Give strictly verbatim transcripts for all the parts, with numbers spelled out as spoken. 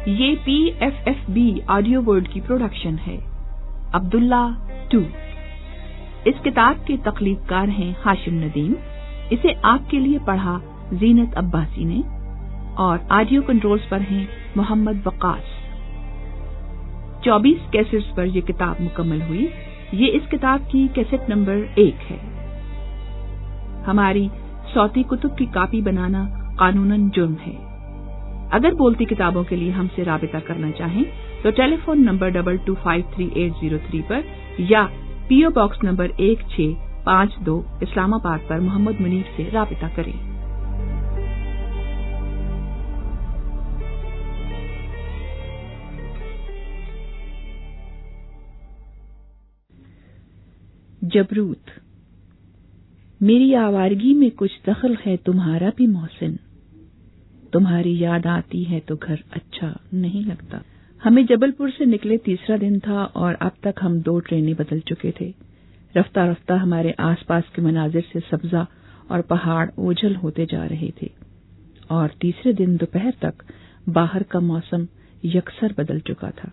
یہ P F F B audio world کی production ہے۔ عبداللہ ٹو اس کتاب کے تخلیق کار ہیں ہاشم ندیم۔ اسے آپ کے لیے پڑھا زینت عباسی نے اور آڈیو کنٹرولز پر ہیں محمد وقاص۔ چوبیس کیسٹس پر یہ کتاب مکمل ہوئی۔ یہ اس کتاب کی کیسٹ نمبر ایک ہے۔ ہماری صوتی کتب کی کاپی بنانا قانوناً جرم ہے۔ اگر بولتی کتابوں کے لیے ہم سے رابطہ کرنا چاہیں تو telephone number double two five three eight zero three پر یا پی او باکس نمبر ایک چھ پانچ دو اسلام آباد پر محمد منیر سے رابطہ کریں۔ جبروت۔ میری آوارگی میں کچھ دخل ہے تمہارا بھی محسن، تمہاری یاد آتی ہے تو گھر اچھا نہیں لگتا۔ ہمیں جبل پور سے نکلے تیسرا دن تھا اور اب تک ہم دو ٹرینیں بدل چکے تھے۔ رفتہ رفتہ ہمارے آس پاس کے مناظر سے سبزہ اور پہاڑ اوجھل ہوتے جا رہے تھے اور تیسرے دن دوپہر تک باہر کا موسم یکسر بدل چکا تھا۔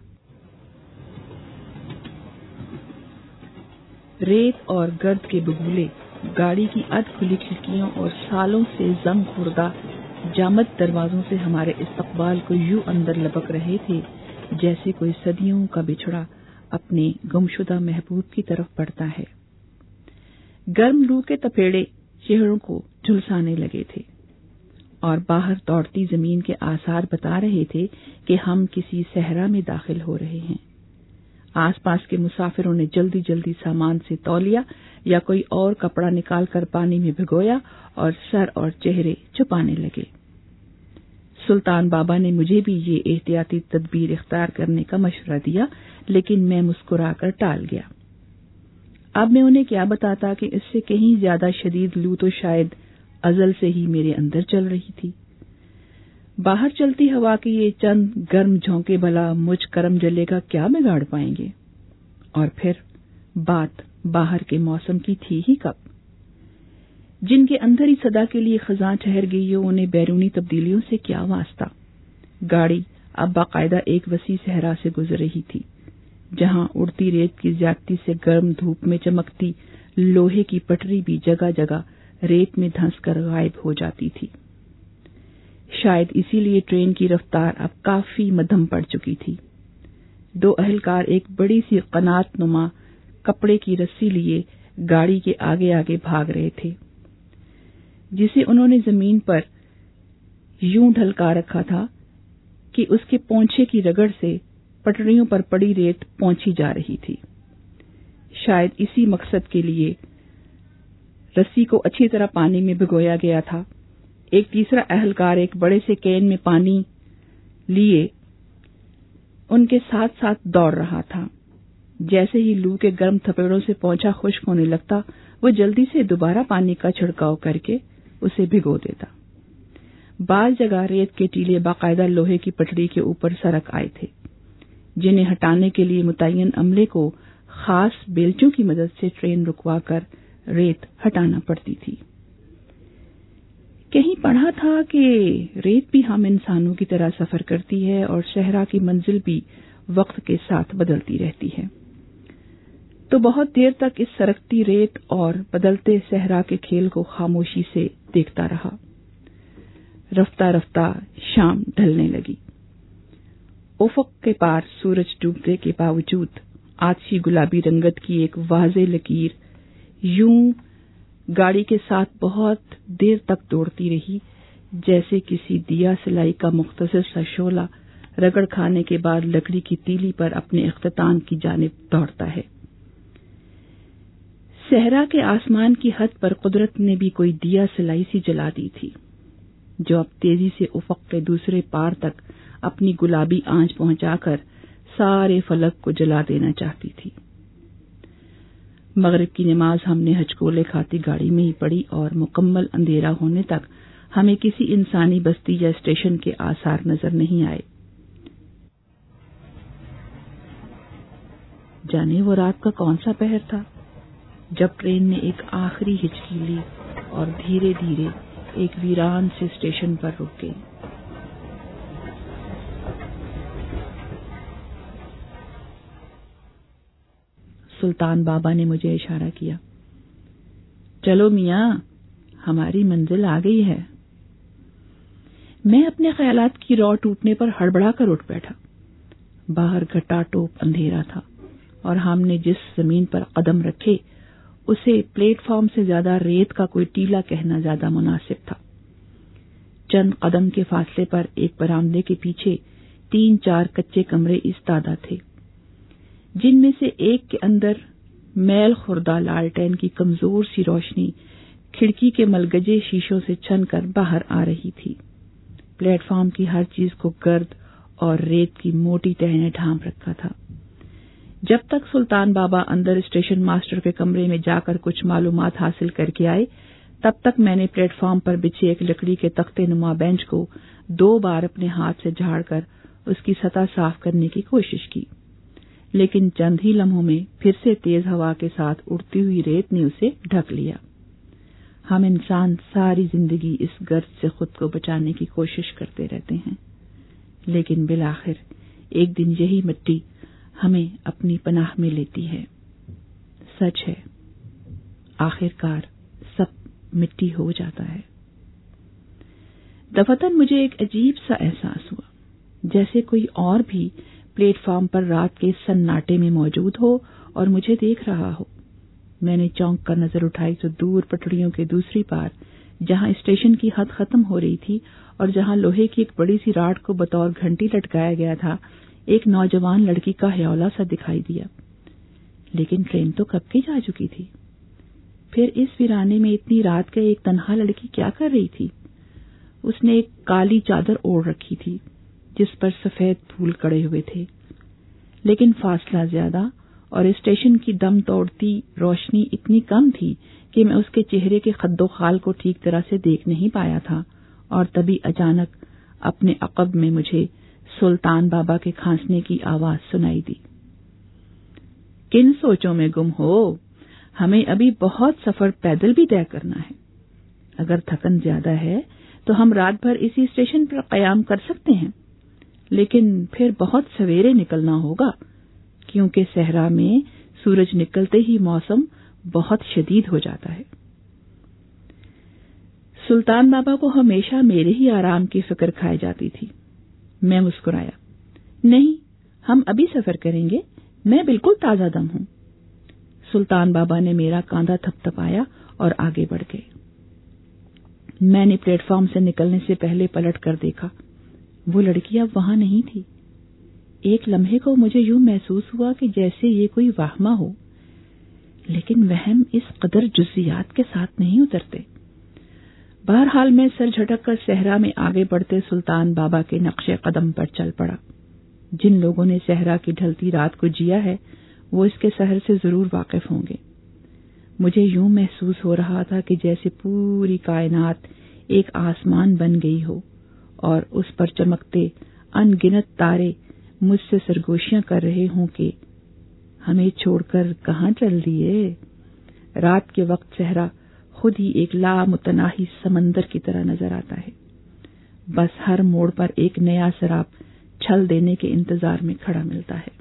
ریت اور گرد کے بگولے گاڑی کی ادھ کھلی کھڑکیوں اور سالوں سے زنگ خوردہ جامد دروازوں سے ہمارے استقبال کو یوں اندر لپک رہے تھے جیسے کوئی صدیوں کا بچھڑا اپنے گمشدہ محبوب کی طرف بڑھتا ہے۔ گرم لو کے تپیڑے چہروں کو جھلسانے لگے تھے اور باہر دوڑتی زمین کے آثار بتا رہے تھے کہ ہم کسی صحرا میں داخل ہو رہے ہیں۔ آس پاس کے مسافروں نے جلدی جلدی سامان سے تولیا یا کوئی اور کپڑا نکال کر پانی میں بھگویا اور سر اور چہرے چھپانے لگے۔ سلطان بابا نے مجھے بھی یہ احتیاطی تدبیر اختیار کرنے کا مشورہ دیا، لیکن میں مسکرا کر ٹال گیا۔ اب میں انہیں کیا بتاتا کہ اس سے کہیں زیادہ شدید لو تو شاید ازل سے ہی میرے اندر چل رہی تھی۔ باہر چلتی ہوا کے یہ چند گرم جھونکے بھلا مجھ کرم جلے کا کیا بگاڑ پائیں گے؟ اور پھر بات باہر کے موسم کی تھی ہی کب؟ جن کے اندر ہی صدا کے لیے خزاں ٹھہر گئی ہو انہیں بیرونی تبدیلیوں سے کیا واسطہ؟ گاڑی اب باقاعدہ ایک وسیع صحرا سے گزر رہی تھی جہاں اڑتی ریت کی زیادتی سے گرم دھوپ میں چمکتی لوہے کی پٹری بھی جگہ جگہ ریت میں دھنس کر غائب ہو جاتی تھی۔ شاید اسی لیے ٹرین کی رفتار اب کافی مدھم پڑ چکی تھی۔ دو اہلکار ایک بڑی سی قنات نما کپڑے کی رسی لیے گاڑی کے آگے آگے بھاگ رہے تھے جسے انہوں نے زمین پر یوں ڈھلکا رکھا تھا کہ اس کے پونچھے کی رگڑ سے پٹریوں پر پڑی ریت پہنچی جا رہی تھی۔ شاید اسی مقصد کے لیے رسی کو اچھی طرح پانی میں بھگویا گیا تھا۔ ایک تیسرا اہلکار ایک بڑے سے کین میں پانی لیے ان کے ساتھ ساتھ دوڑ رہا تھا۔ جیسے ہی لو کے گرم تھپیڑوں سے پونچھا خشک ہونے لگتا وہ جلدی سے دوبارہ پانی کا چھڑکاؤ کر کے اسے بھگو دیتا۔ بعض جگہ ریت کے ٹیلے باقاعدہ لوہے کی پٹڑی کے اوپر سرک آئے تھے جنہیں ہٹانے کے لیے متعین عملے کو خاص بیلچوں کی مدد سے ٹرین رکوا کر ریت ہٹانا پڑتی تھی۔ کہیں پڑھا تھا کہ ریت بھی ہم انسانوں کی طرح سفر کرتی ہے اور صحرا کی منزل بھی وقت کے ساتھ بدلتی رہتی ہے۔ تو بہت دیر تک اس سرکتی ریت اور بدلتے صحرا کے کھیل کو خاموشی سے دیکھتا رہا۔ رفتہ رفتہ شام ڈھلنے لگی۔ افق کے پار سورج ڈوبنے کے باوجود آتشی گلابی رنگت کی ایک واضح لکیر یوں گاڑی کے ساتھ بہت دیر تک دوڑتی رہی جیسے کسی دیا سلائی کا مختصر سا شعلہ رگڑ کھانے کے بعد لکڑی کی تیلی پر اپنے اختتام کی جانب دوڑتا ہے۔ صحرا کے آسمان کی حد پر قدرت نے بھی کوئی دیا سلائی سی جلا دی تھی جو اب تیزی سے افق کے دوسرے پار تک اپنی گلابی آنچ پہنچا کر سارے فلک کو جلا دینا چاہتی تھی۔ مغرب کی نماز ہم نے ہچکولے کھاتی گاڑی میں ہی پڑھی اور مکمل اندھیرا ہونے تک ہمیں کسی انسانی بستی یا اسٹیشن کے آثار نظر نہیں آئے۔ جانے وہ رات کا کون سا پہر تھا جب ٹرین نے ایک آخری ہچکی لی اور دھیرے دھیرے ایک ویران سے اسٹیشن پر رک گئی۔ سلطان بابا نے مجھے اشارہ کیا۔ چلو میاں، ہماری منزل آ گئی ہے۔ میں اپنے خیالات کی رو ٹوٹنے پر ہڑبڑا کر اٹھ بیٹھا۔ باہر گھٹا ٹوپ اندھیرا تھا اور ہم نے جس زمین پر قدم رکھے اسے پلیٹ فارم سے زیادہ ریت کا کوئی ٹیلا کہنا زیادہ مناسب تھا۔ چند قدم کے فاصلے پر ایک برآمدے کے پیچھے تین چار کچے کمرے ایستادہ تھے، جن میں سے ایک کے اندر میل خوردہ لالٹین کی کمزور سی روشنی کھڑکی کے ملگجے شیشوں سے چھن کر باہر آ رہی تھی۔ پلیٹ فارم کی ہر چیز کو گرد اور ریت کی موٹی تہہ نے ڈھانپ رکھا تھا۔ جب تک سلطان بابا اندر اسٹیشن ماسٹر کے کمرے میں جا کر کچھ معلومات حاصل کر کے آئے، تب تک میں نے پلیٹ فارم پر بچھے ایک لکڑی کے تختے نما بینچ کو دو بار اپنے ہاتھ سے جھاڑ کر اس کی سطح صاف کرنے کی کوشش کی، لیکن چند ہی لمحوں میں پھر سے تیز ہوا کے ساتھ اڑتی ہوئی ریت نے اسے ڈھک لیا۔ ہم انسان ساری زندگی اس گرد سے خود کو بچانے کی کوشش کرتے رہتے ہیں، لیکن بالآخر ایک دن یہی مٹی ہمیں اپنی پناہ میں لیتی ہے۔ سچ ہے، آخر کار سب مٹی ہو جاتا ہے۔ دفتن مجھے ایک عجیب سا احساس ہوا، جیسے کوئی اور بھی پلیٹ فارم پر رات کے سناٹے میں موجود ہو اور مجھے دیکھ رہا ہو۔ میں نے چونک کر نظر اٹھائی تو دور پٹڑیوں کے دوسری پار، جہاں اسٹیشن کی حد ختم ہو رہی تھی اور جہاں لوہے کی ایک بڑی سی راڈ کو بطور گھنٹی لٹکایا گیا تھا، ایک نوجوان لڑکی کا ہیولا سا دکھائی دیا۔ لیکن ٹرین تو کب کی جا چکی تھی۔ پھر اس ویرانے میں اتنی رات کے ایک تنہا لڑکی کیا کر رہی تھی؟ اس نے ایک کالی چادر اوڑھ رکھی تھی جس پر سفید پھول کڑے ہوئے تھے، لیکن فاصلہ زیادہ اور اسٹیشن کی دم توڑتی روشنی اتنی کم تھی کہ میں اس کے چہرے کے خد و خال کو ٹھیک طرح سے دیکھ نہیں پایا تھا، اور تبھی اچانک اپنے عقب میں مجھے سلطان بابا کے کھانسنے کی آواز سنائی دی۔ کن سوچوں میں گم ہو؟ ہمیں ابھی بہت سفر پیدل بھی طے کرنا ہے۔ اگر تھکن زیادہ ہے تو ہم رات بھر اسی اسٹیشن پر قیام کر سکتے ہیں، لیکن پھر بہت سویرے نکلنا ہوگا، کیونکہ صحرا میں سورج نکلتے ہی موسم بہت شدید ہو جاتا ہے۔ سلطان بابا کو ہمیشہ میرے ہی آرام کی فکر کھائی جاتی تھی۔ میں مسکرایا۔ نہیں، ہم ابھی سفر کریں گے، میں بالکل تازہ دم ہوں۔ سلطان بابا نے میرا کاندھا تھپ تھپایا اور آگے بڑھ گئے۔ میں نے پلیٹ فارم سے نکلنے سے پہلے پلٹ کر دیکھا، وہ لڑکی اب وہاں نہیں تھی۔ ایک لمحے کو مجھے یوں محسوس ہوا کہ جیسے یہ کوئی وہمہ ہو، لیکن وہم اس قدر جزیات کے ساتھ نہیں اترتے۔ بہرحال میں سر جھٹک کر صحرا میں آگے بڑھتے سلطان بابا کے نقش قدم پر چل پڑا۔ جن لوگوں نے صحرا کی ڈھلتی رات کو جیا ہے وہ اس کے سحر سے ضرور واقف ہوں گے۔ مجھے یوں محسوس ہو رہا تھا کہ جیسے پوری کائنات ایک آسمان بن گئی ہو اور اس پر چمکتے ان گنت تارے مجھ سے سرگوشیاں کر رہے ہوں کہ ہمیں چھوڑ کر کہاں چل دیے۔ رات کے وقت صحرا خود ہی ایک لامتناہی سمندر کی طرح نظر آتا ہے، بس ہر موڑ پر ایک نیا سراب چھل دینے کے انتظار میں کھڑا ملتا ہے۔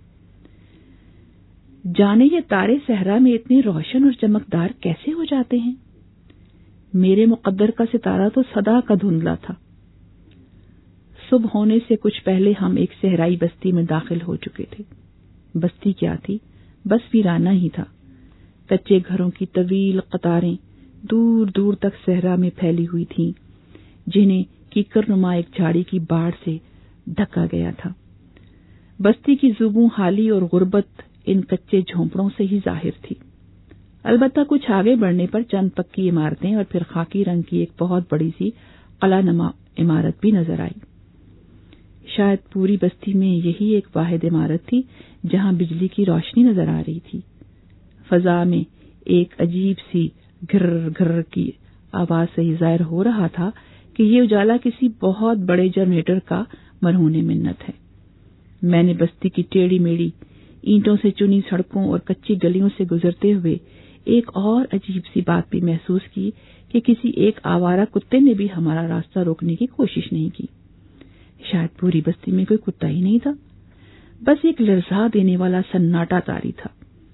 جانے یہ تارے صحرا میں اتنے روشن اور چمکدار کیسے ہو جاتے ہیں؟ میرے مقدر کا ستارہ تو سدا کا دھندلا تھا۔ صبح ہونے سے کچھ پہلے ہم ایک صحرائی بستی میں داخل ہو چکے تھے۔ بستی کیا تھی؟ بس ویرانہ ہی تھا۔ کچے گھروں کی طویل قطاریں دور دور تک صحرا میں پھیلی ہوئی تھیں، جنہیں کیکر نما ایک جھاڑی کی باڑ سے ڈھکا گیا تھا۔ بستی کی زوبوں حالی اور غربت ان کچے جھونپڑوں سے ہی ظاہر تھی۔ البتہ کچھ آگے بڑھنے پر چند پکی عمارتیں اور پھر خاکی رنگ کی ایک بہت بڑی سی قلعہ نما عمارت بھی نظر آئی۔ شاید پوری بستی میں یہی ایک واحد عمارت تھی جہاں بجلی کی روشنی نظر آ رہی تھی۔ فضا میں ایک عجیب سی گھر گھر کی آواز سے ہی ظاہر ہو رہا تھا کہ یہ اجالا کسی بہت بڑے جنریٹر کا مرہون منت ہے۔ میں نے بستی کی ٹیڑھی میڑھی اینٹوں سے چنی سڑکوں اور کچی گلیوں سے گزرتے ہوئے ایک اور عجیب سی بات بھی محسوس کی کہ کسی ایک آوارہ کتے نے بھی ہمارا راستہ روکنے کی کوشش نہیں کی۔ شاید پوری بستی میں کوئی کتا ہی نہیں تھا، بس ایک لرزا دینے والا سناٹا طاری تھا۔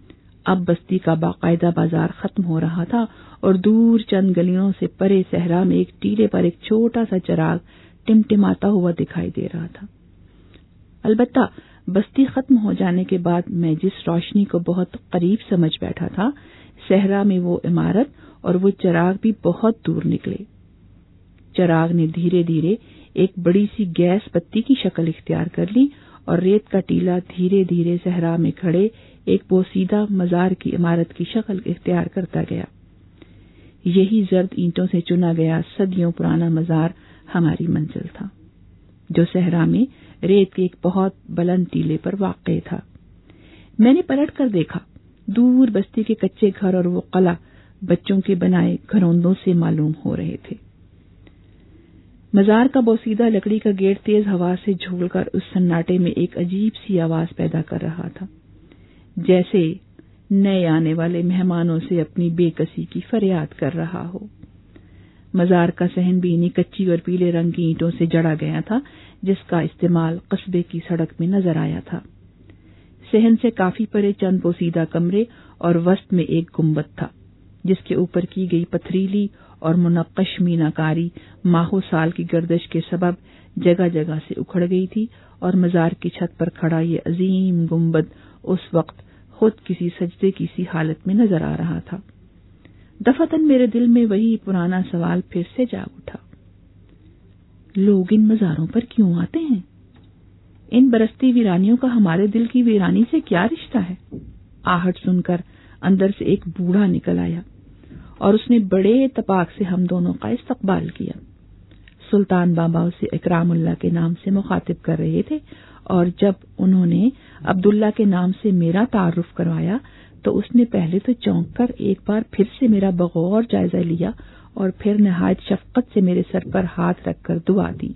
اب بستی کا باقاعدہ بازار ختم ہو رہا تھا اور دور چند گلیوں سے پرے صحرا میں ایک ٹیلے پر ایک چھوٹا سا چراغ ٹمٹماتا ہوا دکھائی دے رہا تھا۔ البتہ بستی ختم ہو جانے کے بعد میں جس روشنی کو بہت قریب سمجھ بیٹھا تھا، صحرا میں وہ عمارت اور وہ چراغ بھی بہت دور نکلے۔ چراغ نے دھیرے دھیرے ایک بڑی سی گیس بتی کی شکل اختیار کر لی اور ریت کا ٹیلا دھیرے دھیرے صحرا میں کھڑے ایک بوسیدہ مزار کی عمارت کی شکل اختیار کرتا گیا۔ یہی زرد اینٹوں سے چنا گیا صدیوں پرانا مزار ہماری منزل تھا، جو صحرا میں ریت کے ایک بہت بلند ٹیلے پر واقع تھا۔ میں نے پلٹ کر دیکھا، دور بستی کے کچے گھر اور وہ قلعہ بچوں کے بنائے گھروندوں سے معلوم ہو رہے تھے۔ مزار کا بوسیدہ لکڑی کا گیٹ تیز ہوا سے جھول کر اس سناٹے میں ایک عجیب سی آواز پیدا کر رہا تھا، جیسے نئے آنے والے مہمانوں سے اپنی بے کسی کی فریاد کر رہا ہو۔ مزار کا صحن بھی انہی کچی اور پیلے رنگ کی اینٹوں سے جڑا گیا تھا جس کا استعمال قصبے کی سڑک میں نظر آیا تھا۔ صحن سے کافی پرے چند بوسیدہ کمرے اور وسط میں ایک گنبد تھا جس کے اوپر کی گئی پتھریلی اور منقش میناکاری ماہ و سال کی گردش کے سبب جگہ جگہ سے اکھڑ گئی تھی، اور مزار کی چھت پر کھڑا یہ عظیم گنبد اس وقت خود کسی سجدے کی سی حالت میں نظر آ رہا تھا۔ دفعتاً میرے دل میں وہی پرانا سوال پھر سے جاگ اٹھا، لوگ ان مزاروں پر کیوں آتے ہیں؟ ان برستی ویرانیوں کا ہمارے دل کی ویرانی سے کیا رشتہ ہے؟ آہٹ سن کر اندر سے ایک بوڑھا نکل آیا اور اس نے بڑے اتفاق سے ہم دونوں کا استقبال کیا۔ سلطان بابا اسے اکرام اللہ کے نام سے مخاطب کر رہے تھے، اور جب انہوں نے عبداللہ کے نام سے میرا تعارف کروایا تو اس نے پہلے تو چونک کر ایک بار پھر سے میرا بغور جائزہ لیا اور پھر نہایت شفقت سے میرے سر پر ہاتھ رکھ کر دعا دی،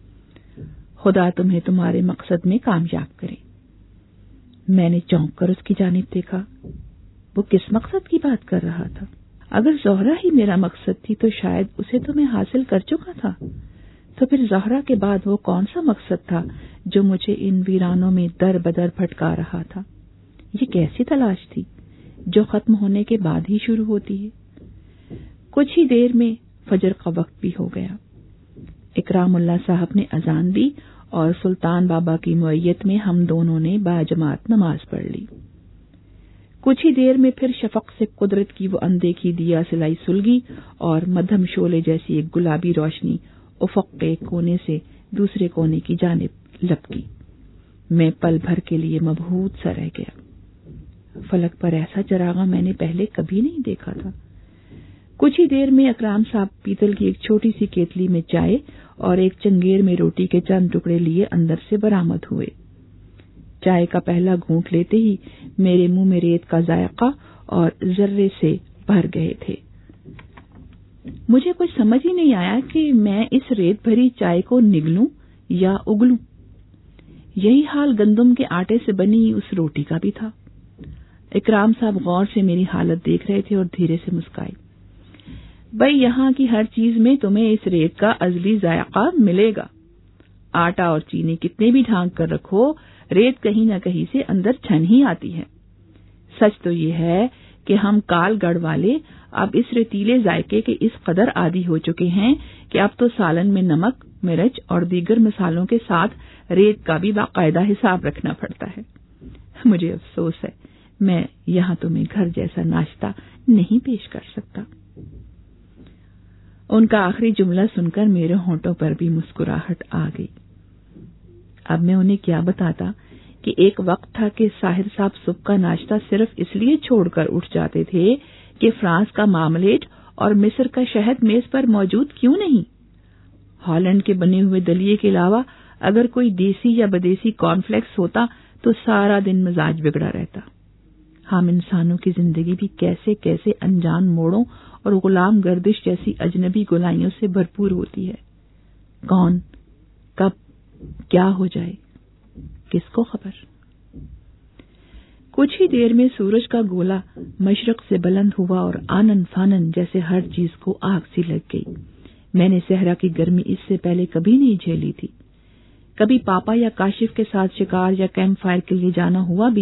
خدا تمہیں تمہارے مقصد میں کامیاب کرے۔ میں نے چونک کر اس کی جانب دیکھا، وہ کس مقصد کی بات کر رہا تھا؟ اگر زہرا ہی میرا مقصد تھی تو شاید اسے تو میں حاصل کر چکا تھا، تو پھر زہرا کے بعد وہ کون سا مقصد تھا جو مجھے ان ویرانوں میں در بدر بھٹکا رہا تھا؟ یہ کیسی تلاش تھی جو ختم ہونے کے بعد ہی شروع ہوتی ہے؟ کچھ ہی دیر میں فجر کا وقت بھی ہو گیا۔ اکرام اللہ صاحب نے اذان دی اور سلطان بابا کی معیت میں ہم دونوں نے باجماعت نماز پڑھ لی۔ کچھ ہی دیر میں پھر شفق سے قدرت کی وہ اندیکھی دیا سلائی سلگی اور مدھم شعلے جیسی ایک گلابی روشنی افق کے ایک کونے سے دوسرے کونے کی جانب لپکی۔ میں پل بھر کے لیے مبہوت سا رہ گیا۔ فلک پر ایسا چراغا میں نے پہلے کبھی نہیں دیکھا تھا۔ کچھ ہی دیر میں اکرام صاحب پیتل کی ایک چھوٹی سی کیتلی میں چائے اور ایک چنگیر میں روٹی کے چند ٹکڑے لیے اندر سے برآمد ہوئے۔ چائے کا پہلا گھونٹ لیتے ہی میرے منہ میں ریت کا ذائقہ اور ذرے سے بھر گئے تھے۔ مجھے کچھ سمجھ ہی نہیں آیا کہ میں اس ریت بھری چائے کو نگلوں یا اگلوں۔ یہی حال گندم کے آٹے سے بنی اس روٹی کا بھی تھا۔ اکرام صاحب غور سے میری حالت دیکھ رہے تھے اور دھیرے سے مسکرائے۔ بھئی یہاں کی ہر چیز میں تمہیں اس ریت کا ازلی ذائقہ ملے گا۔ آٹا اور چینی کتنے بھی ڈھانک کر رکھو، ریت کہیں نہ کہیں سے اندر چھن ہی آتی ہے۔ سچ تو یہ ہے کہ ہم کال گڑھ والے اب اس ریتیلے ذائقے کے اس قدر عادی ہو چکے ہیں کہ اب تو سالن میں نمک، مرچ اور دیگر مسالوں کے ساتھ ریت کا بھی باقاعدہ حساب رکھنا پڑتا ہے۔ مجھے افسوس ہے میں یہاں تمہیں گھر جیسا ناشتہ نہیں پیش کر سکتا۔ ان کا آخری جملہ سن کر میرے ہونٹوں پر بھی مسکراہٹ آ گئی۔ اب میں انہیں کیا بتاتا کہ ایک وقت تھا کہ ساحر صاحب صبح کا ناشتہ صرف اس لیے چھوڑ کر اٹھ جاتے تھے کہ فرانس کا مارملیٹ اور مصر کا شہد میز پر موجود کیوں نہیں۔ ہالینڈ کے بنے ہوئے دلیے کے علاوہ اگر کوئی دیسی یا بدیسی کارن فلیکس ہوتا تو سارا دن مزاج بگڑا رہتا۔ ہم انسانوں کی زندگی بھی کیسے کیسے انجان موڑوں اور غلام گردش جیسی اجنبی گلائیوں سے بھرپور ہوتی ہے۔ کون کب کیا ہو جائے کس کو خبر۔ کچھ ہی دیر میں سورج کا گولا مشرق سے بلند ہوا اور آنن فانن جیسے ہر چیز کو آگ سی لگ گئی۔ میں نے صحرا کی گرمی اس سے پہلے کبھی نہیں جھیلی تھی۔ کبھی پاپا یا کاشف کے ساتھ شکار یا کیمپ فائر کے لیے جانا ہوا بھی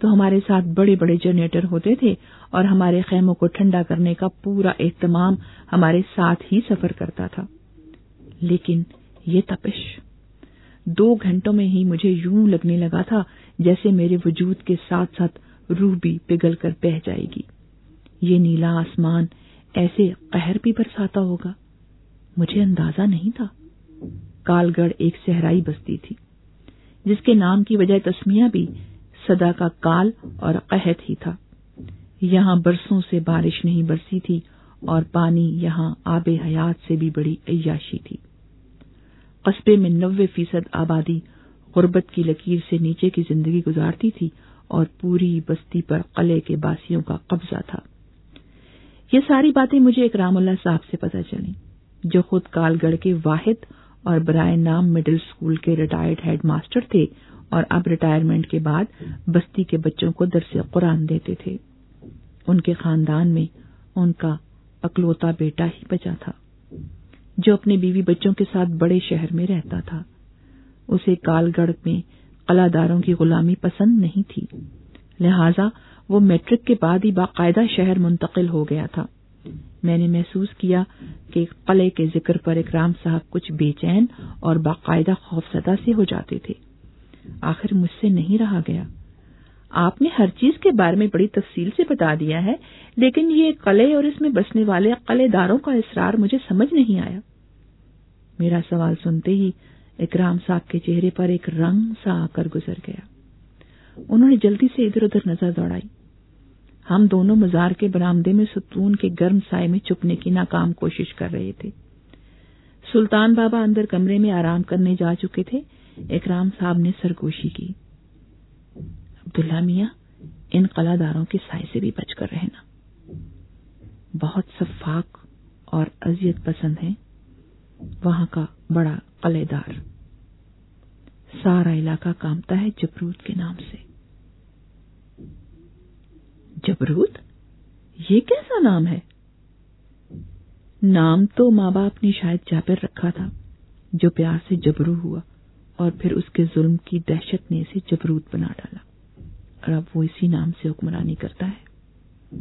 تو ہمارے ساتھ بڑے بڑے جنریٹر ہوتے تھے اور ہمارے خیموں کو ٹھنڈا کرنے کا پورا اہتمام ہمارے ساتھ ہی سفر کرتا تھا۔ لیکن یہ تپش دو گھنٹوں میں ہی مجھے یوں لگنے لگا تھا جیسے میرے وجود کے ساتھ ساتھ روح بھی پگھل کر بہہ جائے گی۔ یہ نیلا آسمان ایسے قہر بھی برساتا ہوگا، مجھے اندازہ نہیں تھا۔ کال گڑھ ایک صحرائی بستی تھی جس کے نام کی وجہ تسمیہ بھی صدا کا کال اور قحط ہی تھا۔ یہاں برسوں سے بارش نہیں برسی تھی اور پانی یہاں آب حیات سے بھی بڑی عیاشی تھی۔ قصبے میں نوے فیصد آبادی غربت کی لکیر سے نیچے کی زندگی گزارتی تھی اور پوری بستی پر قلعے کے باسیوں کا قبضہ تھا۔ یہ ساری باتیں مجھے اکرام اللہ صاحب سے پتہ چلیں، جو خود کال گڑھ کے واحد اور برائے نام مڈل اسکول کے ریٹائرڈ ہیڈ ماسٹر تھے اور اب ریٹائرمنٹ کے بعد بستی کے بچوں کو درس قرآن دیتے تھے۔ ان کے خاندان میں ان کا اکلوتا بیٹا ہی بچا تھا جو اپنے بیوی بچوں کے ساتھ بڑے شہر میں رہتا تھا۔ اسے کال گڑھ میں قلعہ داروں کی غلامی پسند نہیں تھی، لہذا وہ میٹرک کے بعد ہی باقاعدہ شہر منتقل ہو گیا تھا۔ میں نے محسوس کیا کہ قلعے کے ذکر پر اکرام صاحب کچھ بے چین اور باقاعدہ خوفزدہ سے ہو جاتے تھے۔ آخر مجھ سے نہیں رہا گیا۔ آپ نے ہر چیز کے بارے میں بڑی تفصیل سے بتا دیا ہے، لیکن یہ قلعے اور اس میں بسنے والے قلعے داروں کا اصرار مجھے سمجھ نہیں آیا۔ میرا سوال سنتے ہی اکرام صاحب کے چہرے پر ایک رنگ سا آ کر گزر گیا۔ انہوں نے جلدی سے ادھر ادھر نظر دوڑائی۔ ہم دونوں مزار کے برآمدے میں ستون کے گرم سائے میں چھپنے کی ناکام کوشش کر رہے تھے۔ سلطان بابا اندر کمرے میں آرام کرنے جا چکے تھے۔ اکرام صاحب نے سرگوشی کی، عبداللہ میاں، ان قلعہ داروں کے سائے سے بھی بچ کر رہنا، بہت سفاک اور اذیت پسند ہیں وہاں کا بڑا قلعہ دار۔ سارا علاقہ کانپتا ہے جبروت کے نام سے۔ جبروت؟ یہ کیسا نام ہے؟ نام تو ماں باپ نے شاید جابر رکھا تھا، جو پیار سے جبرو ہوا اور پھر اس کے ظلم کی دہشت نے اسے جبروت بنا ڈالا، اور اب وہ اسی نام سے حکمرانی کرتا ہے۔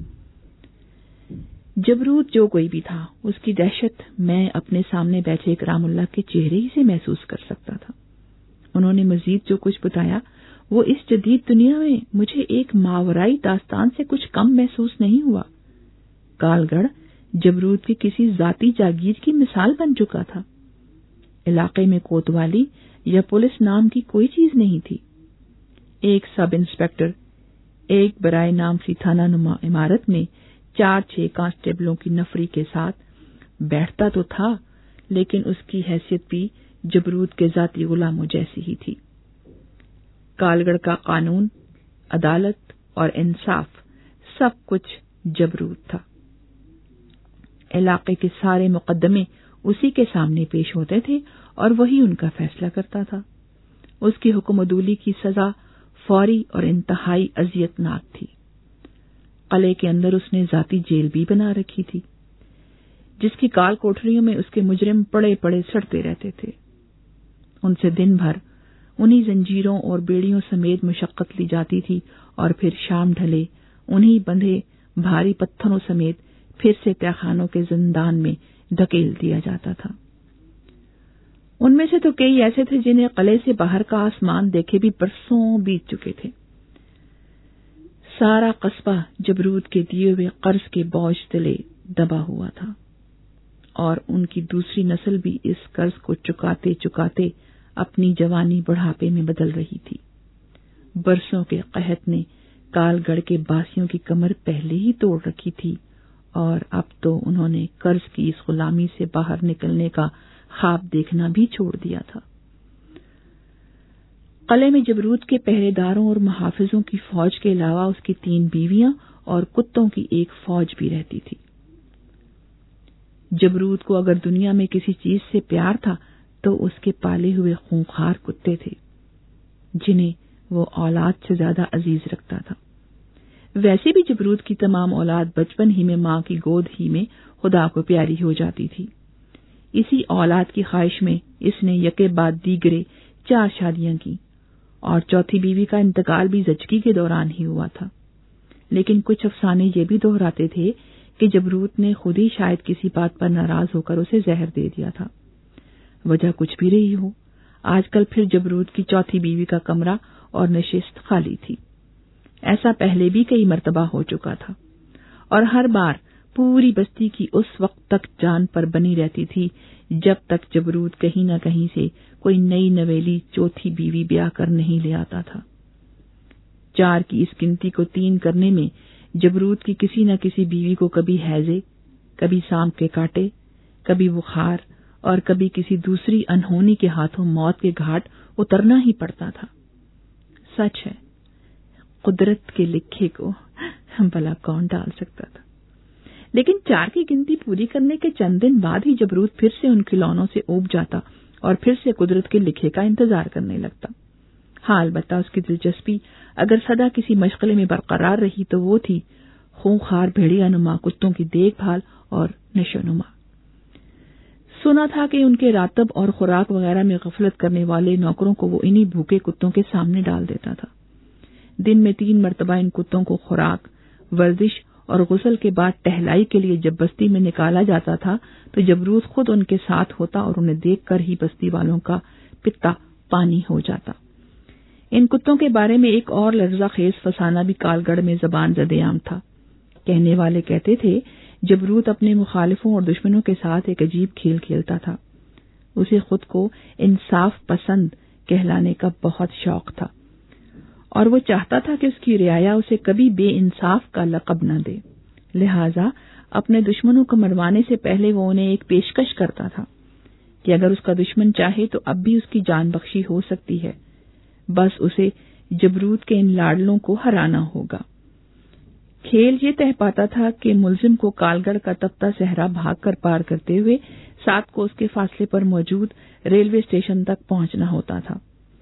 جبروت جو کوئی بھی تھا، اس کی دہشت میں اپنے سامنے بیٹھے اکرام اللہ کے چہرے ہی سے محسوس کر سکتا تھا۔ انہوں نے مزید جو کچھ بتایا وہ اس جدید دنیا میں مجھے ایک ماورائی داستان سے کچھ کم محسوس نہیں ہوا۔ کال گڑھ جبروت کی کسی ذاتی جاگیر کی مثال بن چکا تھا۔ علاقے میں کوتوالی یا پولیس نام کی کوئی چیز نہیں تھی۔ ایک سب انسپکٹر ایک برائے نام سی تھانہ نما عمارت میں چار چھ کانسٹیبلوں کی نفری کے ساتھ بیٹھتا تو تھا، لیکن اس کی حیثیت بھی جبروت کے ذاتی غلاموں جیسی ہی تھی۔ کال گڑھ کا قانون، عدالت اور انصاف سب کچھ جبروت تھا۔ علاقے کے سارے مقدمے اسی کے سامنے پیش ہوتے تھے اور وہی ان کا فیصلہ کرتا تھا۔ اس کی حکم عدولی کی سزا فوری اور انتہائی اذیت ناک تھی۔ قلعے کے اندر اس نے ذاتی جیل بھی بنا رکھی تھی، جس کی کال کوٹریوں میں اس کے مجرم پڑے پڑے سڑتے رہتے تھے۔ ان سے دن بھر انہی زنجیروں اور بیڑیوں سمیت مشقت لی جاتی تھی اور پھر شام ڈھلے انہی بندھے بھاری پتھروں سمیت پھر سے تہخانوں کے زندان میں دھکیل دیا جاتا تھا۔ ان میں سے تو کئی ایسے تھے جنہیں قلعے سے باہر کا آسمان دیکھے بھی برسوں بیت چکے تھے۔ سارا قصبہ جبروت کے دیے ہوئے قرض کے بوجھ تلے دبا ہوا تھا، اور ان کی دوسری نسل بھی اس قرض کو چکاتے چکاتے اپنی جوانی بڑھاپے میں بدل رہی تھی۔ برسوں کے قحط نے کال گڑھ کے باسیوں کی کمر پہلے ہی توڑ رکھی تھی، اور اب تو انہوں نے قرض کی اس غلامی سے باہر نکلنے کا خواب دیکھنا بھی چھوڑ دیا تھا۔ قلعے میں جبروت کے پہرے داروں اور محافظوں کی فوج کے علاوہ اس کی تین بیویاں اور کتوں کی ایک فوج بھی رہتی تھی۔ جبروت کو اگر دنیا میں کسی چیز سے پیار تھا تو اس کے پالے ہوئے خونخوار کتے تھے، جنہیں وہ اولاد سے زیادہ عزیز رکھتا تھا۔ ویسے بھی جبروت کی تمام اولاد بچپن ہی میں ماں کی گود ہی میں خدا کو پیاری ہو جاتی تھی۔ اسی اولاد کی خواہش میں اس نے یکے بعد دیگرے چار شادیاں کی، اور چوتھی بیوی کا انتقال بھی زچگی کے دوران ہی ہوا تھا۔ لیکن کچھ افسانے یہ بھی دہراتے تھے کہ جبروت نے خود ہی شاید کسی بات پر ناراض ہو کر اسے زہر دے دیا تھا۔ وجہ کچھ بھی رہی ہو، آج کل پھر جبروت کی چوتھی بیوی کا کمرہ اور نشست خالی تھی۔ ایسا پہلے بھی کئی مرتبہ ہو چکا تھا، اور ہر بار پوری بستی کی اس وقت تک جان پر بنی رہتی تھی جب تک جبروت کہیں نہ کہیں سے کوئی نئی نویلی چوتھی بیوی بیاہ کر نہیں لے آتا تھا۔ چار کی اس گنتی کو تین کرنے میں جبروت کی کسی نہ کسی بیوی کو کبھی ہیضے، کبھی سانپ کے کاٹے، کبھی بخار اور کبھی کسی دوسری انہونی کے ہاتھوں موت کے گھاٹ اترنا ہی پڑتا تھا۔ سچ ہے، قدرت کے لکھے کو بھلا کون ڈال سکتا تھا؟ لیکن چار کی گنتی پوری کرنے کے چند دن بعد ہی جبروت پھر سے ان کھلونوں سے اوب جاتا اور پھر سے قدرت کے لکھے کا انتظار کرنے لگتا۔ ہاں، البتہ اس کی دلچسپی اگر سدا کسی مشغلے میں برقرار رہی تو وہ تھی خونخوار بھیڑیا نما کتوں کی دیکھ بھال اور نشو نما۔ سنا تھا کہ ان کے راتب اور خوراک وغیرہ میں غفلت کرنے والے نوکروں کو وہ انہی بھوکے کتوں کے سامنے ڈال دیتا تھا۔ دن میں تین مرتبہ ان کتوں کو خوراک، ورزش اور غسل کے بعد ٹہلائی کے لیے جب بستی میں نکالا جاتا تھا تو جبروت خود ان کے ساتھ ہوتا اور انہیں دیکھ کر ہی بستی والوں کا پتا پانی ہو جاتا۔ ان کتوں کے بارے میں ایک اور لرزہ خیز فسانہ بھی کال گڑھ میں زبان زد عام تھا۔ کہنے والے کہتے تھے جبروت اپنے مخالفوں اور دشمنوں کے ساتھ ایک عجیب کھیل کھیلتا تھا۔ اسے خود کو انصاف پسند کہلانے کا بہت شوق تھا، اور وہ چاہتا تھا کہ اس کی رعایا اسے کبھی بے انصاف کا لقب نہ دے۔ لہذا اپنے دشمنوں کو مروانے سے پہلے وہ انہیں ایک پیشکش کرتا تھا کہ اگر اس کا دشمن چاہے تو اب بھی اس کی جان بخشی ہو سکتی ہے، بس اسے جبروت کے ان لاڈلوں کو ہرانا ہوگا۔ کھیل یہ طے پاتا تھا کہ ملزم کو کالگڑھ کا تپتا صحرا بھاگ کر پار کرتے ہوئے سات کوس کے فاصلے پر موجود ریلوے اسٹیشن تک پہنچنا ہوتا تھا۔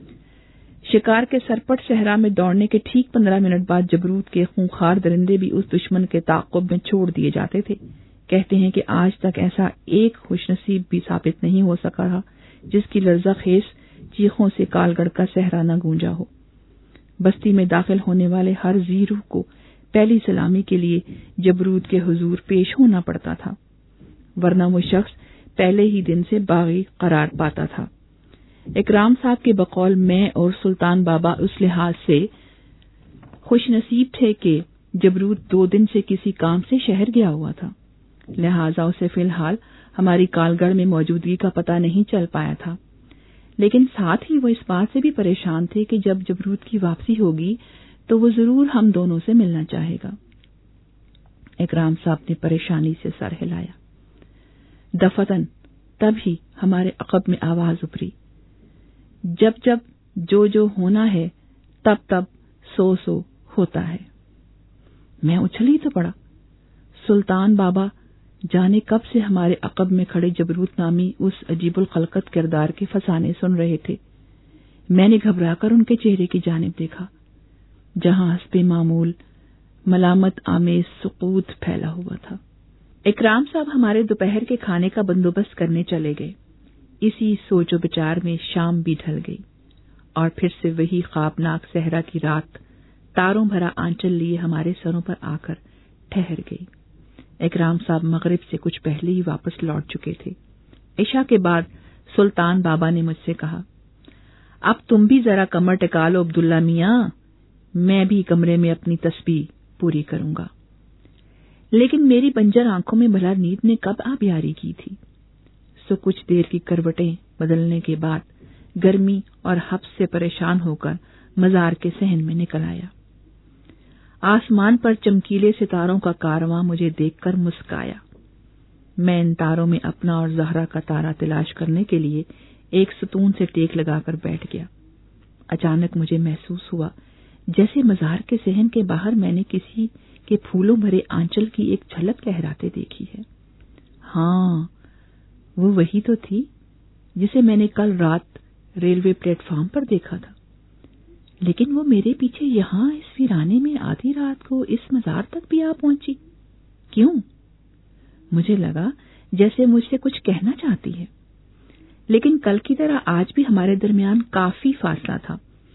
شکار کے سرپٹ صحرا میں دوڑنے کے ٹھیک پندرہ منٹ بعد جبروت کے خونخوار درندے بھی اس دشمن کے تعاقب میں چھوڑ دیے جاتے تھے۔ کہتے ہیں کہ آج تک ایسا ایک خوش نصیب بھی ثابت نہیں ہو سکا رہا جس کی لرزہ خیز چیخوں سے کالگڑھ کا صحرا نہ گونجا ہو۔ بستی میں داخل ہونے والے ہر ذی روح کو پہلی سلامی کے لیے جبروت کے حضور پیش ہونا پڑتا تھا، ورنہ وہ شخص پہلے ہی دن سے باغی قرار پاتا تھا۔ اکرام صاحب کے بقول میں اور سلطان بابا اس لحاظ سے خوش نصیب تھے کہ جبروت دو دن سے کسی کام سے شہر گیا ہوا تھا، لہذا اسے فی الحال ہماری کالگڑھ میں موجودگی کا پتہ نہیں چل پایا تھا۔ لیکن ساتھ ہی وہ اس بات سے بھی پریشان تھے کہ جب جبروت کی واپسی ہوگی تو وہ ضرور ہم دونوں سے ملنا چاہے گا۔ اکرام صاحب نے پریشانی سے سر ہلایا۔ دفتن تب ہی ہمارے عقب میں آواز ابھری، جب جب جو جو ہونا ہے تب تب سو سو ہوتا ہے۔ میں اچھلی تو پڑا۔ سلطان بابا جانے کب سے ہمارے عقب میں کھڑے جبروت نامی اس عجیب الخلقت کردار کے فسانے سن رہے تھے۔ میں نے گھبرا کر ان کے چہرے کی جانب دیکھا، جہاں حسب معمول ملامت آمیز سکوت پھیلا ہوا تھا۔ اکرام صاحب ہمارے دوپہر کے کھانے کا بندوبست کرنے چلے گئے۔ اسی سوچ و بچار میں شام بھی ڈھل گئی اور پھر سے وہی خوابناک صحرا کی رات تاروں بھرا آنچل لیے ہمارے سروں پر آ کر ٹھہر گئی۔ اکرام صاحب مغرب سے کچھ پہلے ہی واپس لوٹ چکے تھے۔ عشاء کے بعد سلطان بابا نے مجھ سے کہا، اب تم بھی ذرا کمر ٹکا لو عبداللہ میاں، میں بھی کمرے میں اپنی تسبیح پوری کروں گا۔ لیکن میری بنجر آنکھوں میں بھلا نیند نے کب آبیاری کی تھی؟ سو کچھ دیر کی کروٹیں بدلنے کے بعد گرمی اور حبس سے پریشان ہو کر مزار کے صحن میں نکل آیا۔ آسمان پر چمکیلے ستاروں کا کارواں مجھے دیکھ کر مسکایا۔ میں ان تاروں میں اپنا اور زہرا کا تارا تلاش کرنے کے لیے ایک ستون سے ٹیک لگا کر بیٹھ گیا۔ اچانک مجھے محسوس ہوا جیسے مزار کے صحن کے باہر میں نے کسی کے پھولوں بھرے آنچل کی ایک جھلک لہراتے دیکھی ہے۔ ہاں، وہ وہی تو تھی جسے میں نے کل رات ریلوے پلیٹ فارم پر دیکھا تھا، لیکن وہ میرے پیچھے یہاں اس ویرانے میں آدھی رات کو اس مزار تک بھی آ پہنچی۔ کیوں؟ مجھے لگا جیسے مجھ سے کچھ کہنا چاہتی ہے، لیکن کل کی طرح آج بھی ہمارے درمیان کافی فاصلہ تھا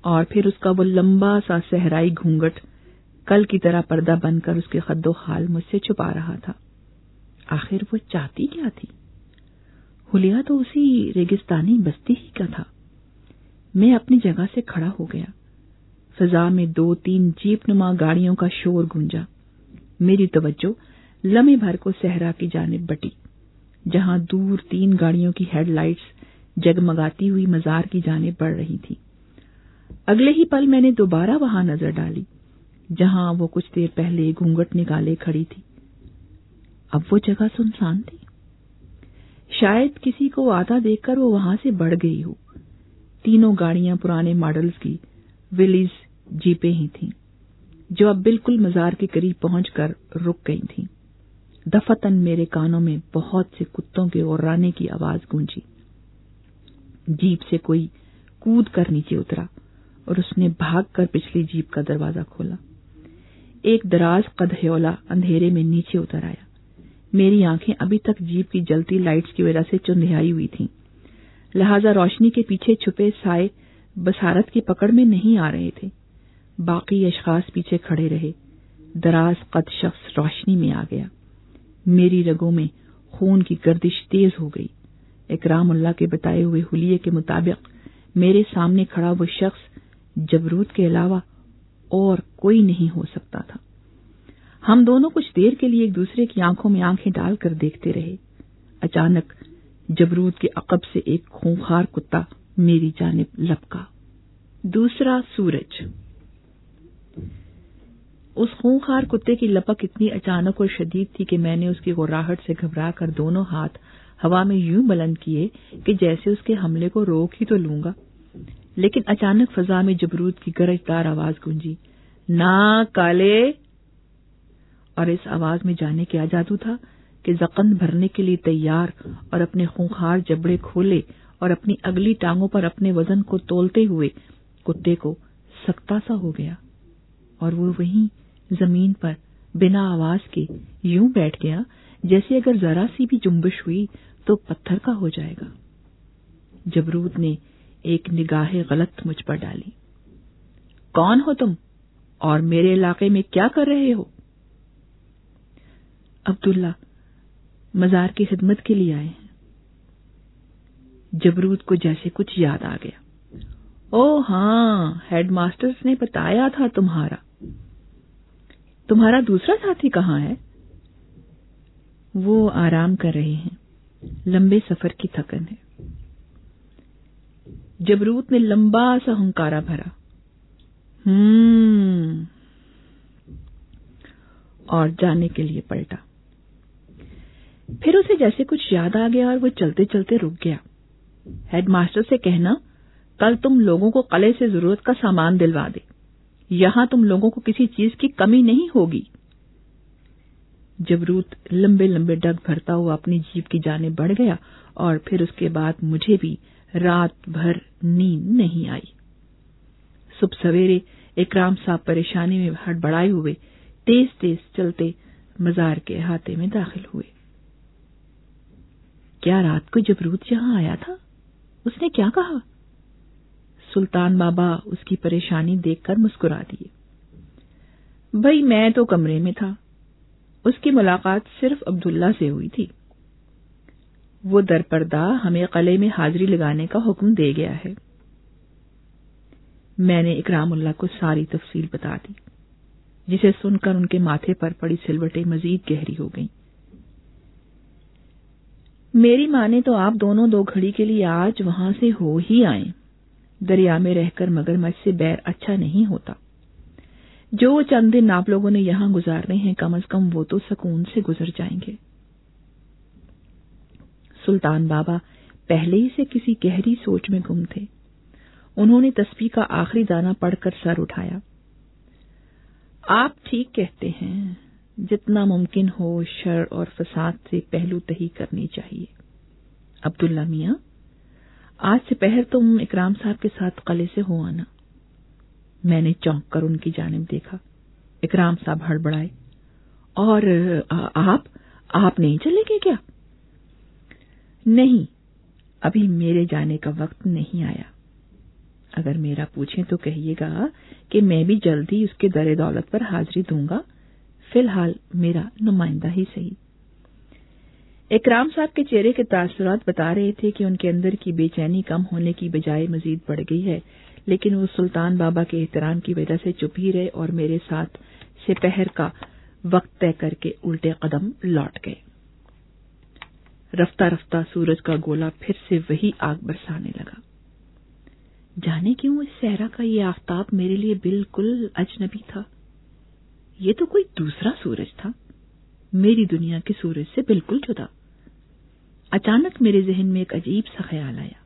اور پھر اس کا وہ لمبا سا صحرائی گھونگٹ کل کی طرح پردہ بن کر اس کے خد و خال مجھ سے چھپا رہا تھا۔ آخر وہ چاہتی کیا تھی؟ حلیہ تو اسی ریگستانی بستی ہی کا تھا۔ میں اپنی جگہ سے کھڑا ہو گیا۔ فضا میں دو تین جیپ نما گاڑیوں کا شور گونجا۔ میری توجہ لمحے بھر کو صحرا کی جانب بٹی، جہاں دور تین گاڑیوں کی ہیڈ لائٹس جگمگاتی ہوئی مزار کی جانب بڑھ رہی تھی۔ اگلے ہی پل میں نے دوبارہ وہاں نظر ڈالی جہاں وہ کچھ دیر پہلے گھونگٹ نکالے کھڑی تھی۔ اب وہ جگہ سنسان تھی۔ شاید کسی کو آتا دیکھ کر وہ وہاں سے بڑھ گئی ہو۔ تینوں گاڑیاں پرانے ماڈلز کی ولیز جیپیں ہی تھیں، جو اب بالکل مزار کے قریب پہنچ کر رک گئی تھیں۔ دفتن میرے کانوں میں بہت سے کتوں کے غرانے کی آواز گونجی۔ جیپ سے کوئی کود کر نیچے اترا اور اس نے بھاگ کر پچھلی جیپ کا دروازہ کھولا۔ ایک دراز قد ہیولا اندھیرے میں نیچے اتر آیا۔ میری آنکھیں ابھی تک جیپ کی جلتی لائٹس کی وجہ سے چندھیائی ہوئی تھیں، لہذا روشنی کے پیچھے چھپے سائے بصارت کی پکڑ میں نہیں آ رہے تھے۔ باقی اشخاص پیچھے کھڑے رہے۔ دراز قد شخص روشنی میں آ گیا۔ میری رگوں میں خون کی گردش تیز ہو گئی۔ اکرام اللہ کے بتائے ہوئے حلیے کے مطابق میرے سامنے کھڑا وہ شخص جبروت کے علاوہ اور کوئی نہیں ہو سکتا تھا۔ ہم دونوں کچھ دیر کے لیے ایک دوسرے کی آنکھوں میں آنکھیں ڈال کر دیکھتے رہے۔ اچانک جبروت کے عقب سے ایک خونخوار کتا میری جانب لپکا۔ دوسرا سورج۔ اس خونخوار کتے کی لپک اتنی اچانک اور شدید تھی کہ میں نے اس کی غراہٹ سے گھبرا کر دونوں ہاتھ ہوا میں یوں بلند کیے کہ جیسے اس کے حملے کو روک ہی تو لوں گا، لیکن اچانک فضا میں جبروت کی گرجدار آواز گونجی، نا کالے! اور اس آواز میں جانے کیا جادو تھا کہ زقند بھرنے کے لیے تیار اور اپنے خونخوار جبڑے کھولے اور اپنی اگلی ٹانگوں پر اپنے وزن کو تولتے ہوئے کتے کو سکتا سا ہو گیا، اور وہ وہیں زمین پر بنا آواز کے یوں بیٹھ گیا جیسے اگر ذرا سی بھی جنبش ہوئی تو پتھر کا ہو جائے گا۔ جبروت نے ایک نگاہ غلط مجھ پر ڈالی۔ کون ہو تم اور میرے علاقے میں کیا کر رہے ہو؟ عبداللہ، مزار کی خدمت کے لیے آئے ہیں۔ جبروت کو جیسے کچھ یاد آ گیا۔ او ہاں، ہیڈ ماسٹرز نے بتایا تھا تمہارا تمہارا دوسرا ساتھی کہاں ہے؟ وہ آرام کر رہے ہیں، لمبے سفر کی تھکن ہے۔ جبروت نے لمبا سا ہنکارا بھرا، ہم اور جانے کے لیے پلٹا۔ پھر اسے جیسے کچھ یاد آ گیا اور وہ چلتے چلتے رک گیا۔ ہیڈ ماسٹر سے کہنا کل تم لوگوں کو قلعے سے ضرورت کا سامان دلوا دے، یہاں تم لوگوں کو کسی چیز کی کمی نہیں ہوگی۔ جبروت لمبے لمبے ڈگ بھرتا ہوا اپنی جیپ کی جانب بڑھ گیا، اور پھر اس کے بعد مجھے بھی رات بھر نیند نہیں آئی۔ صبح سویرے اکرام صاحب پریشانی میں ہڑبڑائے ہوئے تیز تیز چلتے مزار کے احاطے میں داخل ہوئے۔ کیا رات کو جبروت یہاں آیا تھا؟ اس نے کیا کہا؟ سلطان بابا اس کی پریشانی دیکھ کر مسکرا دیے۔ بھئی میں تو کمرے میں تھا، اس کی ملاقات صرف عبداللہ سے ہوئی تھی۔ وہ درپردہ ہمیں قلعے میں حاضری لگانے کا حکم دے گیا ہے۔ میں نے اکرام اللہ کو ساری تفصیل بتا دی، جسے سن کر ان کے ماتھے پر پڑی سلوٹیں مزید گہری ہو گئیں۔ میری ماں نے تو آپ دونوں دو گھڑی کے لیے آج وہاں سے ہو ہی آئیں۔ دریا میں رہ کر مگرمچھ سے بیر اچھا نہیں ہوتا۔ جو چند دن آپ لوگوں نے یہاں گزارنے ہیں، کم از کم وہ تو سکون سے گزر جائیں گے۔ سلطان بابا پہلے ہی سے کسی گہری سوچ میں گم تھے۔ انہوں نے تسبیح کا آخری دانہ پڑھ کر سر اٹھایا۔ آپ ٹھیک کہتے ہیں، جتنا ممکن ہو شر اور فساد سے پہلو تہی کرنی چاہیے۔ عبداللہ میاں، آج سے پہر تم اکرام صاحب کے ساتھ قلعے سے ہو آنا۔ میں نے چونک کر ان کی جانب دیکھا۔ اکرام صاحب ہڑبڑائے، اور آپ آپ نہیں چلے گے کیا؟ نہیں، ابھی میرے جانے کا وقت نہیں آیا۔ اگر میرا پوچھیں تو کہیے گا کہ میں بھی جلدی اس کے در دولت پر حاضری دوں گا، فی الحال میرا نمائندہ ہی صحیح۔ اکرام صاحب کے چہرے کے تاثرات بتا رہے تھے کہ ان کے اندر کی بے چینی کم ہونے کی بجائے مزید بڑھ گئی ہے، لیکن وہ سلطان بابا کے احترام کی وجہ سے چپ ہی رہے اور میرے ساتھ سپہر کا وقت طے کر کے الٹے قدم لوٹ گئے۔ رفتہ رفتہ سورج کا گولا پھر سے وہی آگ برسانے لگا۔ جانے کیوں اس صحرا کا یہ آفتاب میرے لیے بالکل اجنبی تھا۔ یہ تو کوئی دوسرا سورج تھا، میری دنیا کے سورج سے بالکل جدا۔ اچانک میرے ذہن میں ایک عجیب سا خیال آیا،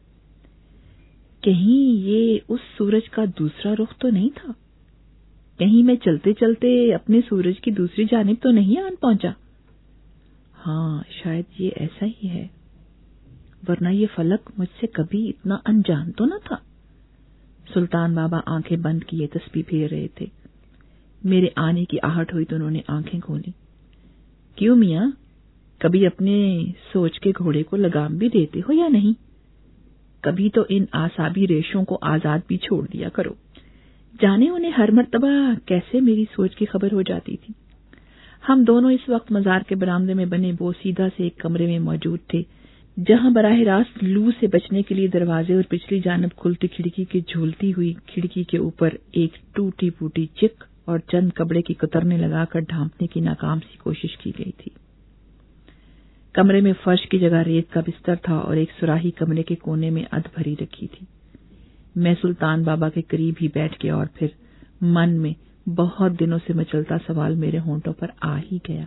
کہیں یہ اس سورج کا دوسرا رخ تو نہیں تھا؟ کہیں میں چلتے چلتے اپنے سورج کی دوسری جانب تو نہیں آن پہنچا؟ ہاں، شاید یہ ایسا ہی ہے، ورنہ یہ فلک مجھ سے کبھی اتنا انجان تو نہ تھا۔ سلطان بابا آنکھیں بند کیے تسبیح پھیر رہے تھے۔ میرے آنے کی آہٹ ہوئی تو انہوں نے آنکھیں کھولی۔ کیوں میاں، کبھی اپنے سوچ کے گھوڑے کو لگام بھی دیتے ہو یا نہیں؟ کبھی تو ان اعصابی ریشوں کو آزاد بھی چھوڑ دیا کرو۔ جانے انہیں ہر مرتبہ کیسے میری سوچ کی خبر ہو جاتی تھی۔ ہم دونوں اس وقت مزار کے برآمدے میں بنے بوسیدہ سے ایک کمرے میں موجود تھے، جہاں براہ راست لو سے بچنے کے لیے دروازے اور پچھلی جانب کھلتی کھڑکی کی جھولتی ہوئی کھڑکی کے اوپر ایک ٹوٹی پوٹی چک اور چند کپڑے کی کترنے لگا کر ڈھانپنے کی ناکام سی کوشش کی گئی تھی۔ کمرے میں فرش کی جگہ ریت کا بستر تھا اور ایک سراہی کمرے کے کونے میں ادھ بھری رکھی تھی۔ میں سلطان بابا کے قریب ہی بیٹھ گیا اور پھر من میں بہت دنوں سے مچلتا سوال میرے ہونٹوں پر آ ہی گیا۔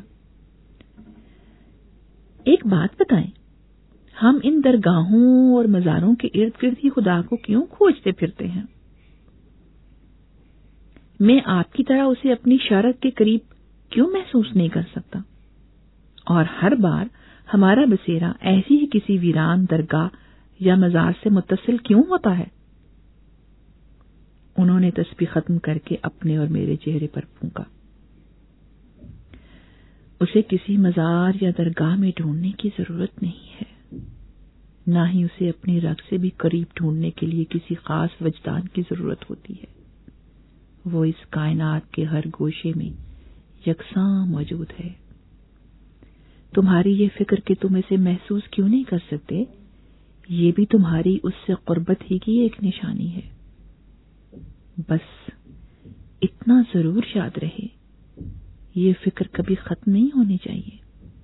ایک بات بتائیں، ہم ان درگاہوں اور مزاروں کے ارد گرد ہی خدا کو کیوں کھوجتے پھرتے ہیں؟ میں آپ کی طرح اسے اپنی شرط کے قریب کیوں محسوس نہیں کر سکتا؟ اور ہر بار ہمارا بسیرا ایسی ہی کسی ویران درگاہ یا مزار سے متصل کیوں ہوتا ہے؟ انہوں نے تسبیح ختم کر کے اپنے اور میرے چہرے پر پھونکا۔ اسے کسی مزار یا درگاہ میں ڈھونڈنے کی ضرورت نہیں ہے، نہ ہی اسے اپنی رگ سے بھی قریب ڈھونڈنے کے لیے کسی خاص وجدان کی ضرورت ہوتی ہے۔ وہ اس کائنات کے ہر گوشے میں یکساں موجود ہے۔ تمہاری یہ فکر کہ تم اسے محسوس کیوں نہیں کر سکتے، یہ بھی تمہاری اس سے قربت ہی کی ایک نشانی ہے۔ بس اتنا ضرور یاد رہے، یہ فکر کبھی ختم نہیں ہونی چاہیے۔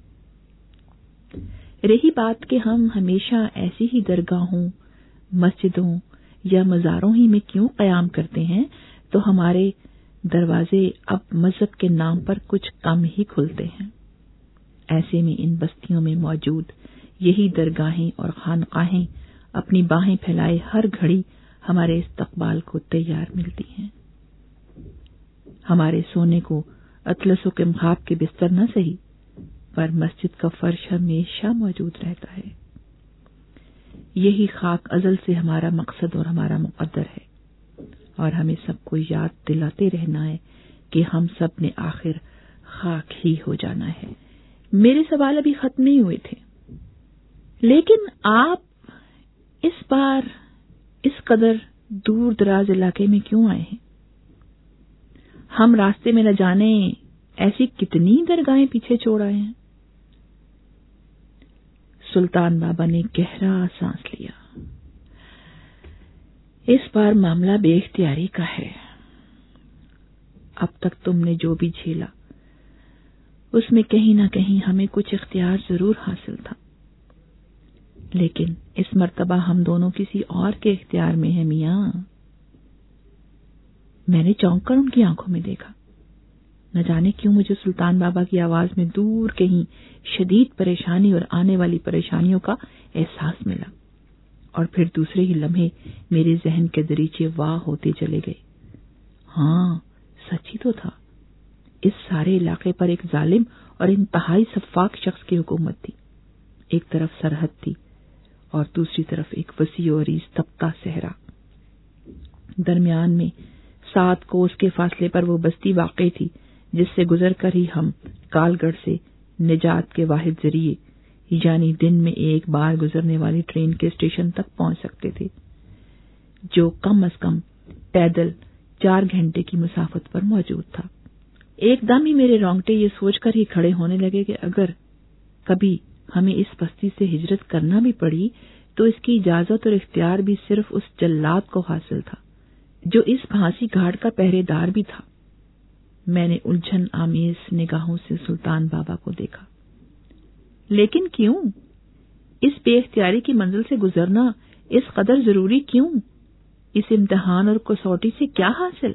رہی بات کہ ہم ہمیشہ ایسی ہی درگاہوں، مسجدوں یا مزاروں ہی میں کیوں قیام کرتے ہیں، تو ہمارے دروازے اب مذہب کے نام پر کچھ کم ہی کھلتے ہیں۔ ایسے میں ان بستیوں میں موجود یہی درگاہیں اور خانقاہیں اپنی باہیں پھیلائے ہر گھڑی ہمارے استقبال کو تیار ملتی ہیں۔ ہمارے سونے کو اطلس و کمخاب کے بستر نہ سہی، پر مسجد کا فرش ہمیشہ موجود رہتا ہے۔ یہی خاک ازل سے ہمارا مقصد اور ہمارا مقدر ہے، اور ہمیں سب کو یاد دلاتے رہنا ہے کہ ہم سب نے آخر خاک ہی ہو جانا ہے۔ میرے سوال ابھی ختم نہیں ہوئے تھے، لیکن آپ اس بار اس قدر دور دراز علاقے میں کیوں آئے ہیں؟ ہم راستے میں نہ جانے ایسی کتنی درگاہیں پیچھے چھوڑ آئے ہیں۔ سلطان بابا نے گہرا سانس لیا۔ اس بار معاملہ بے اختیاری کا ہے۔ اب تک تم نے جو بھی جھیلا اس میں کہیں نہ کہیں ہمیں کچھ اختیار ضرور حاصل تھا، لیکن اس مرتبہ ہم دونوں کسی اور کے اختیار میں ہیں میاں۔ میں نے چونک کر ان کی آنکھوں میں دیکھا۔ نہ جانے کیوں مجھے سلطان بابا کی آواز میں دور کہیں شدید پریشانی اور آنے والی پریشانیوں کا احساس ملا، اور پھر دوسرے ہی لمحے میرے ذہن کے دریچے واہ ہوتے چلے گئے۔ ہاں، سچ ہی تو تھا، اس سارے علاقے پر ایک ظالم اور انتہائی سفاک شخص کی حکومت تھی۔ ایک طرف سرحد تھی اور دوسری طرف ایک وسیع و عریض تپتا صحرا۔ درمیان میں سات کوس کے فاصلے پر وہ بستی واقع تھی جس سے گزر کر ہی ہم کال گڑھ سے نجات کے واحد ذریعے یعنی دن میں ایک بار گزرنے والی ٹرین کے اسٹیشن تک پہنچ سکتے تھے۔ جو کم از کم پیدل چار گھنٹے کی مسافت پر موجود تھا۔ ایک دم ہی میرے رونگٹے یہ سوچ کر ہی کھڑے ہونے لگے کہ اگر کبھی ہمیں اس بستی سے ہجرت کرنا بھی پڑی تو اس کی اجازت اور اختیار بھی صرف اس جلاد کو حاصل تھا جو اس پھانسی گھاٹ کا پہرے دار بھی تھا۔ میں نے الجھن آمیز نگاہوں سے سلطان بابا کو دیکھا۔ لیکن کیوں؟ اس بے اختیاری کی منزل سے گزرنا اس قدر ضروری کیوں؟ اس امتحان اور کسوٹی سے کیا حاصل؟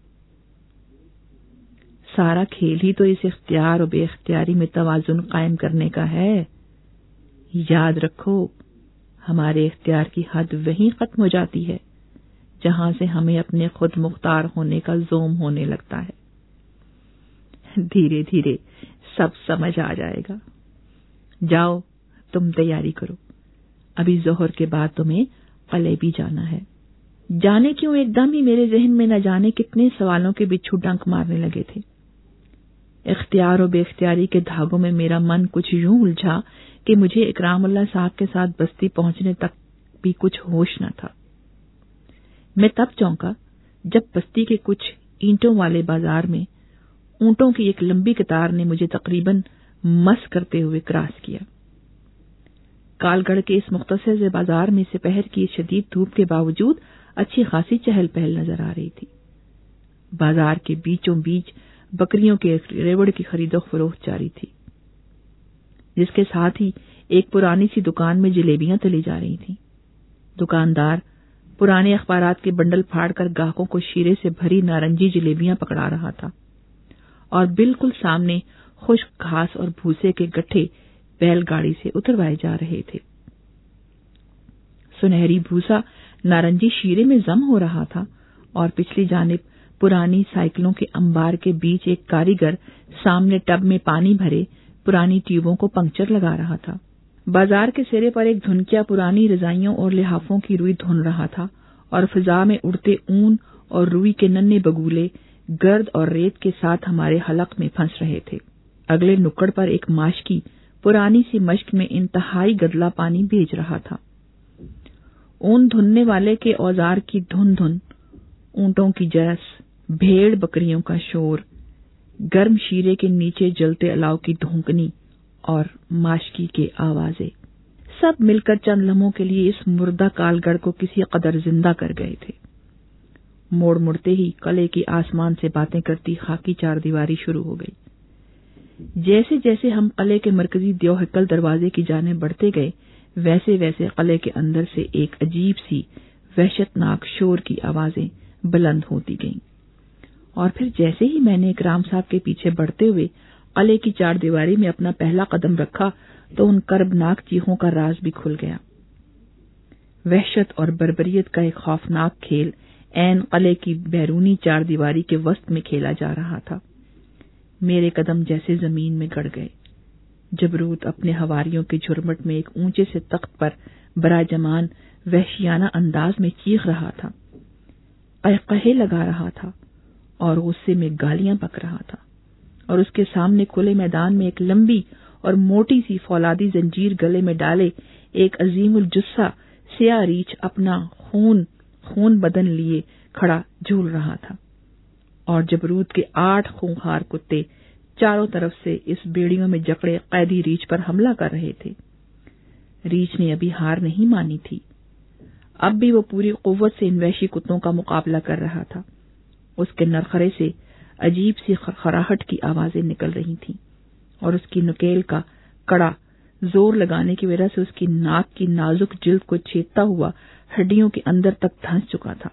سارا کھیل ہی تو اس اختیار اور بے اختیاری میں توازن قائم کرنے کا ہے۔ یاد رکھو، ہمارے اختیار کی حد وہیں ختم ہو جاتی ہے جہاں سے ہمیں اپنے خود مختار ہونے کا زوم ہونے لگتا ہے۔ دھیرے دھیرے سب سمجھ آ جائے گا۔ جاؤ، تم تیاری کرو، ابھی ظہر کے بعد تمہیں قلعے بھی جانا ہے۔ جانے کیوں ایک دم ہی میرے ذہن میں نہ جانے کتنے سوالوں کے بچھو ڈنک مارنے لگے تھے۔ اختیار و بے اختیاری کے دھاگوں میں میرا من کچھ یوں الجھا کہ مجھے اکرام اللہ صاحب کے ساتھ بستی پہنچنے تک بھی کچھ ہوش نہ تھا۔ میں تب چونکا جب بستی کے کچھ اینٹوں والے بازار میں اونٹوں کی ایک لمبی قطار نے مجھے تقریباً مس کرتے ہوئے کراس کیا۔ کال گڑھ کے اس مختصر سے بازار میں سپہر کی شدید دھوپ کے باوجود اچھی خاصی چہل پہل نظر آ رہی تھی۔ بازار کے بیچوں بیچ بکریوں کے ریوڑ کی خرید و فروخت جاری تھی، جس کے ساتھ ہی ایک پرانی سی دکان میں جلیبیاں تلی جا رہی تھیں۔ دکاندار پرانے اخبارات کے بنڈل پھاڑ کر گاہکوں کو شیرے سے بھری نارنجی جلیبیاں پکڑا رہا تھا، اور بالکل سامنے خشک گھاس اور بھوسے کے گٹھے بیل گاڑی سے اتروائے جا رہے تھے۔ سنہری بھوسا نارنجی شیرے میں ضم ہو رہا تھا، اور پچھلی جانب پرانی سائیکلوں کے انبار کے بیچ ایک کاریگر سامنے ٹب میں پانی بھرے پرانی ٹیوبوں کو پنکچر لگا رہا تھا۔ بازار کے سرے پر ایک دھنکیا پرانی رضائیوں اور لحافوں کی روئی دھن رہا تھا، اور فضا میں اڑتے اون اور روئی کے ننھے بگولے گرد اور ریت کے ساتھ ہمارے حلق میں پھنس رہے تھے۔ اگلے نکڑ پر ایک ماشکی پرانی سی مشک میں انتہائی گدلا پانی بھیج رہا تھا۔ اون دھننے والے کے اوزار کی دھن دھن، اونٹوں کی جرس، بھیڑ بکریوں کا شور، گرم شیرے کے نیچے جلتے الاؤ کی دھونکنی اور ماشکی کے آوازیں، سب مل کر چند لمحوں کے لیے اس مردہ کال گڑھ کو کسی قدر زندہ کر گئے تھے۔ موڑ مڑتے ہی قلعے کی آسمان سے باتیں کرتی خاکی چار دیواری شروع ہو گئی۔ جیسے جیسے ہم قلعے کے مرکزی دیو ہکل دروازے کی جانب بڑھتے گئے، ویسے ویسے قلعے کے اندر سے ایک عجیب سی وحشت ناک شور کی آوازیں بلند ہوتی گئیں، اور پھر جیسے ہی میں نے اکرام صاحب کے پیچھے بڑھتے ہوئے قلعے کی چار دیواری میں اپنا پہلا قدم رکھا تو ان کربناک چیخوں کا راز بھی کھل گیا۔ وحشت اور بربریت کا ایک خوفناک کھیل عین قلعے کی بیرونی چار دیواری کے وسط میں کھیلا جا رہا تھا۔ میرے قدم جیسے زمین میں گڑ گئے۔ جبروت اپنے حواریوں کے جھرمٹ میں ایک اونچے سے تخت پر براجمان وحشیانہ انداز میں چیخ رہا تھا، قہقہے لگا رہا تھا، اور غصے میں گالیاں بک رہا تھا، اور اس کے سامنے کھلے میدان میں ایک لمبی اور موٹی سی فولادی زنجیر گلے میں ڈالے ایک عظیم الجثہ سیاہ ریچھ اپنا خون خون بدن لیے کھڑا جھول رہا تھا، اور جبروت کے آٹھ خونخوار کتے چاروں طرف سے اس بیڑیوں میں جکڑے قیدی ریچھ پر حملہ کر رہے تھے۔ ریچھ نے ابھی ہار نہیں مانی تھی، اب بھی وہ پوری قوت سے ان وحشی کتوں کا مقابلہ کر رہا تھا۔ اس کے نرخرے سے عجیب سی خرخراہٹ کی آوازیں نکل رہی تھیں، اور اس کی نکیل کا کڑا زور لگانے کی وجہ سے اس کی ناک کی نازک جلد کو چھیدتا ہوا ہڈیوں کے اندر تک دھنس چکا تھا،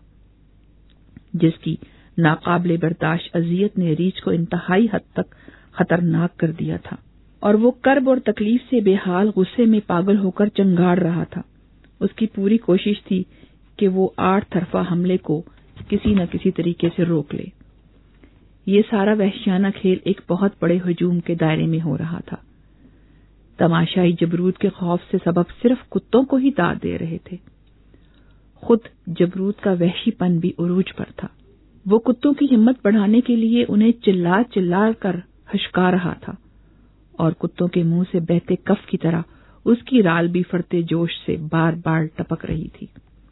جس کی ناقابل برداشت اذیت نے ریچھ کو انتہائی حد تک خطرناک کر دیا تھا، اور وہ کرب اور تکلیف سے بے حال غصے میں پاگل ہو کر چنگاڑ رہا تھا۔ اس کی پوری کوشش تھی کہ وہ آٹھ طرفہ حملے کو کسی نہ کسی طریقے سے روک لے۔ یہ سارا وحشیانہ کھیل ایک بہت بڑے ہجوم کے دائرے میں ہو رہا تھا۔ تماشائی جبروت کے خوف سے سبب صرف کتوں کو ہی داد دے رہے تھے، خود جبروت کا وحشی پن بھی عروج پر تھا۔ وہ کتوں کی ہمت بڑھانے کے لیے انہیں چلا چلا کر ہشکا رہا تھا، اور کتوں کے منہ سے بہتے کف کی طرح اس کی رال بھی فرتے جوش سے بار بار ٹپک رہی تھی۔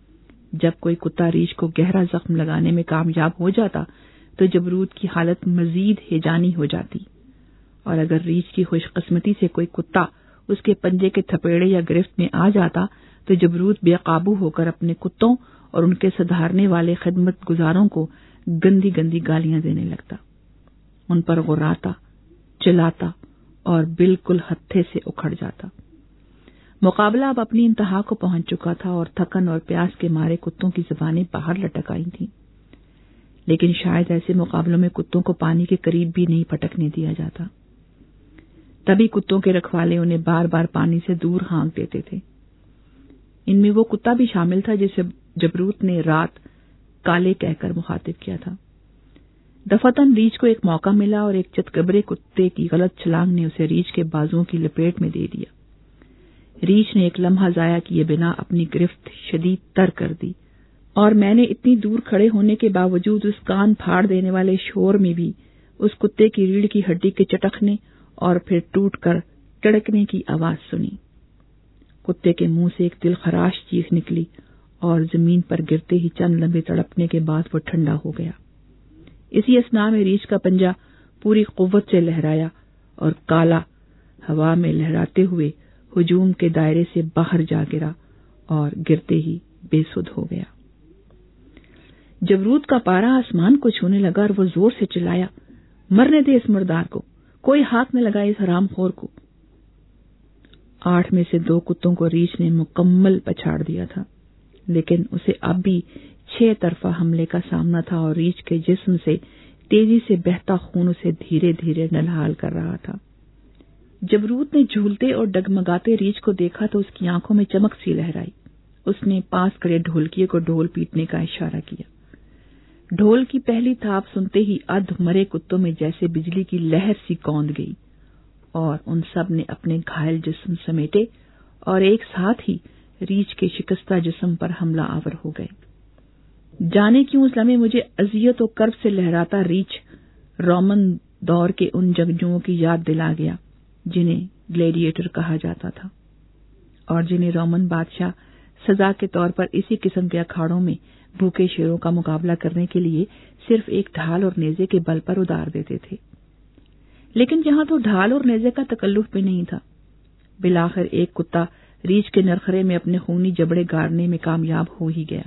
جب کوئی کتا ریچھ کو گہرا زخم لگانے میں کامیاب ہو جاتا تو جبروت کی حالت مزید ہیجانی ہو جاتی، اور اگر ریچھ کی خوش قسمتی سے کوئی کتا اس کے پنجے کے تھپیڑے یا گرفت میں آ جاتا تو جبروت بے قابو ہو کر اپنے کتوں اور ان کے سدھارنے والے خدمت گزاروں کو گندی گندی گالیاں دینے لگتا، ان پر غراتا، چلاتا اور بالکل ہتھے سے اکھڑ جاتا۔ مقابلہ اب اپنی انتہا کو پہنچ چکا تھا اور تھکن اور پیاس کے مارے کتوں کی زبانیں باہر لٹک آئی تھیں، لیکن شاید ایسے مقابلوں میں کتوں کو پانی کے قریب بھی نہیں پٹکنے دیا جاتا۔ تبھی کتوں کے رکھوالے انہیں بار بار پانی سے دور ہانک دیتے تھے۔ ان میں وہ کتا بھی شامل تھا جسے جبروت نے رات کالے کہہ کر مخاطب کیا تھا۔ دفعتاً ریچھ کو ایک موقع ملا اور ایک چتکبرے کتے کی غلط چھلانگ نے اسے ریچھ کے بازوؤں کی لپیٹ میں دے دیا۔ ریچھ نے ایک لمحہ ضائع کیے بنا اپنی گرفت شدید تر کر دی، اور میں نے اتنی دور کھڑے ہونے کے باوجود اس کان پھاڑ دینے والے شور میں بھی اس کتے کی ریڑھ کی ہڈی کے چٹکنے اور پھر ٹوٹ کر کڑکنے کی آواز سنی۔ کتے کے منہ سے ایک دل خراش چیخ نکلی اور زمین پر گرتے ہی چند لمحے تڑپنے کے بعد وہ ٹھنڈا ہو گیا۔ اسی اثنا میں ریچھ کا پنجہ پوری قوت سے لہرایا اور کالا ہوا میں لہراتے ہوئے ہجوم کے دائرے سے باہر جا گرا اور گرتے ہی بے سدھ ہو گیا۔ جبروت کا پارا آسمان کو چھونے لگا اور وہ زور سے چلایا، مرنے دے اس مردار کو، کوئی ہاتھ نہ لگائے اس حرام خور کو۔ آٹھ میں سے دو کتوں کو ریچھ نے مکمل پچھاڑ دیا تھا، لیکن اسے اب بھی چھ طرفہ حملے کا سامنا تھا اور ریچھ کے جسم سے تیزی سے بہتا خون اسے دھیرے دھیرے نلہال کر رہا تھا۔ جبروت نے جھولتے اور ڈگمگاتے ریچھ کو دیکھا تو اس کی آنکھوں میں چمک سی لہرائی۔ اس نے پاس کھڑے ڈھولکیے کو ڈھول پیٹنے کا اشارہ کیا۔ ڈھول کی پہلی تھاپ سنتے ہی ادھ مرے کتوں میں جیسے بجلی کی لہر سی کوند گئی اور ان سب نے اپنے گھائل جسم سمیٹے اور ایک ساتھ ہی ریچھ کے شکستہ جسم پر حملہ آور ہو گئے۔ جانے کیوں اس لمحے مجھے اذیت و کرب سے لہراتا ریچھ رومن دور کے ان جنگجوؤں کی یاد دلا گیا جنہیں گلیڈیٹر کہا جاتا تھا اور جنہیں رومن بادشاہ سزا کے طور پر اسی قسم کے اکھاڑوں میں بھوکے شیروں کا مقابلہ کرنے کے لیے صرف ایک ڈھال اور نیزے کے بل پر اتار دیتے تھے۔ لیکن جہاں تو ڈھال اور نیزے کا تکلف بھی نہیں تھا، بالآخر ایک کتا ریچھ کے نرخرے میں اپنے خونی جبڑے گاڑنے میں کامیاب ہو ہی گیا۔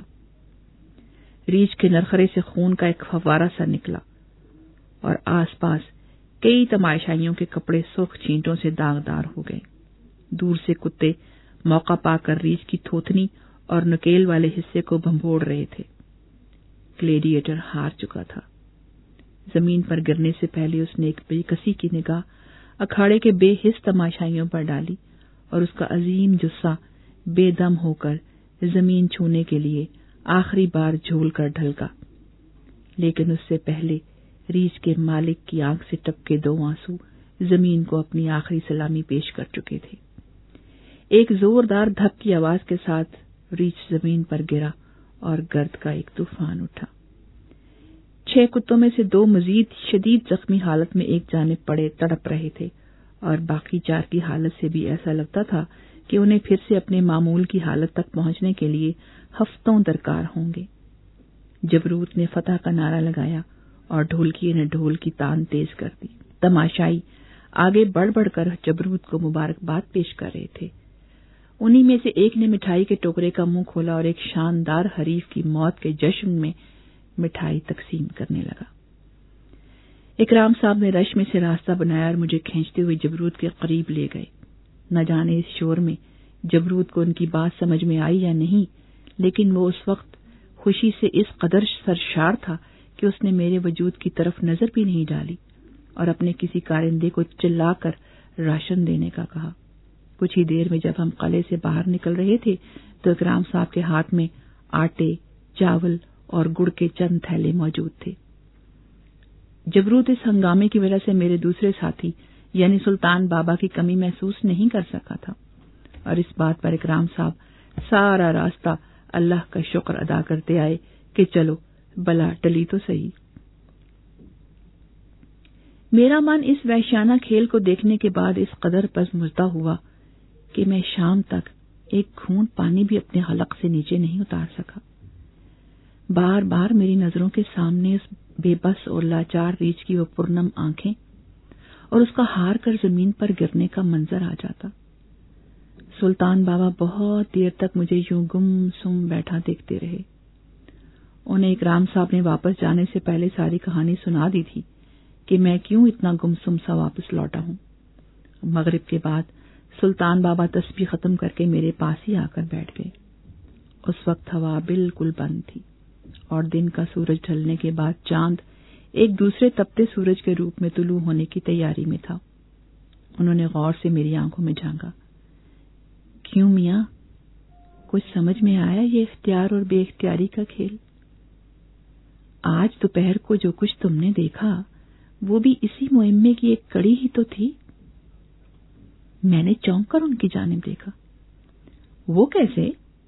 ریچھ کے نرخرے سے خون کا ایک فوارہ سا نکلا اور آس پاس کئی تماشائیوں کے کپڑے سرخ چینٹوں سے داغدار ہو گئے۔ دور سے کتے موقع پا کر ریچھ کی تھوتنی اور نکیل والے حصے کو بھنبوڑ رہے تھے۔ گلیڈیٹر ہار چکا تھا۔ زمین پر گرنے سے پہلے اس نے ایک بے کسی کی نگاہ اکھاڑے کے بے حس تماشائیوں پر ڈالی اور اس کا عظیم جثہ بے دم ہو کر زمین چھونے کے لیے آخری بار جھول کر ڈھلکا، لیکن اس سے پہلے ریچھ کے مالک کی آنکھ سے ٹپکے دو آنسو زمین کو اپنی آخری سلامی پیش کر چکے تھے۔ ایک زوردار دھک کی آواز کے ساتھ ریچھ زمین پر گرا اور گرد کا ایک طوفان اٹھا۔ چھ کتوں میں سے دو مزید شدید زخمی حالت میں ایک جانب پڑے تڑپ رہے تھے اور باقی چار کی حالت سے بھی ایسا لگتا تھا کہ انہیں پھر سے اپنے معمول کی حالت تک پہنچنے کے لیے ہفتوں درکار ہوں گے۔ جبروت نے فتح کا نعرہ لگایا اور ڈھولکیے نے ڈھول کی تان تیز کر دی۔ تماشائی آگے بڑھ بڑھ کر جبروت کو مبارکباد پیش کر رہے تھے۔ انہی میں سے ایک نے مٹھائی کے ٹوکرے کا منہ کھولا اور ایک شاندار حریف کی موت کے جشن میں مٹھائی تقسیم کرنے لگا۔ اکرام صاحب نے رش میں سے راستہ بنایا اور مجھے کھینچتے ہوئے جبروت کے قریب لے گئے۔ نہ جانے اس شور میں جبروت کو ان کی بات سمجھ میں آئی یا نہیں، لیکن وہ اس وقت خوشی سے اس قدر سرشار تھا کہ اس نے میرے وجود کی طرف نظر بھی نہیں ڈالی اور اپنے کسی کارندے کو چلا کر راشن دینے کا کہا۔ کچھ ہی دیر میں جب ہم قلعے سے باہر نکل رہے تھے تو اکرام صاحب کے ہاتھ میں آٹے، چاول اور گڑ کے چند تھیلے موجود تھے۔ جبروت اس ہنگامے کی وجہ سے میرے دوسرے ساتھی یعنی سلطان بابا کی کمی محسوس نہیں کر سکا تھا اور اس بات پر اکرام صاحب سارا راستہ اللہ کا شکر ادا کرتے آئے کہ چلو بلا ٹلی تو صحیح۔ میرا من اس وحشیانہ کھیل کو دیکھنے کے بعد اس قدر پزمزدہ ہوا کہ میں شام تک ایک گھونٹ پانی بھی اپنے حلق سے نیچے نہیں اتار سکا۔ بار بار میری نظروں کے سامنے اس بے بس اور لاچار ریچھ کی وہ پرنم آنکھیں اور اس کا ہار کر زمین پر گرنے کا منظر آ جاتا۔ سلطان بابا بہت دیر تک مجھے یوں گم سم بیٹھا دیکھتے رہے۔ انہیں اکرام صاحب نے واپس جانے سے پہلے ساری کہانی سنا دی تھی کہ میں کیوں اتنا گم سم سا واپس لوٹا ہوں۔ مغرب کے بعد سلطان بابا تسبیح ختم کر کے میرے پاس ہی آ کر بیٹھ گئے۔ اس وقت ہوا بالکل بند تھی اور دن کا سورج ڈھلنے کے بعد چاند ایک دوسرے تپتے سورج کے روپ میں طلوع ہونے کی تیاری میں تھا۔ انہوں نے غور سے میری آنکھوں میں جھانکا۔ کیوں میاں، کچھ سمجھ میں آیا یہ اختیار اور بے اختیاری کا کھیل؟ آج دوپہر کو جو کچھ تم نے دیکھا وہ بھی اسی مہمے کی ایک کڑی ہی تو تھی۔ میں نے چونک کر ان کی جانب دیکھا۔ وہ کیسے؟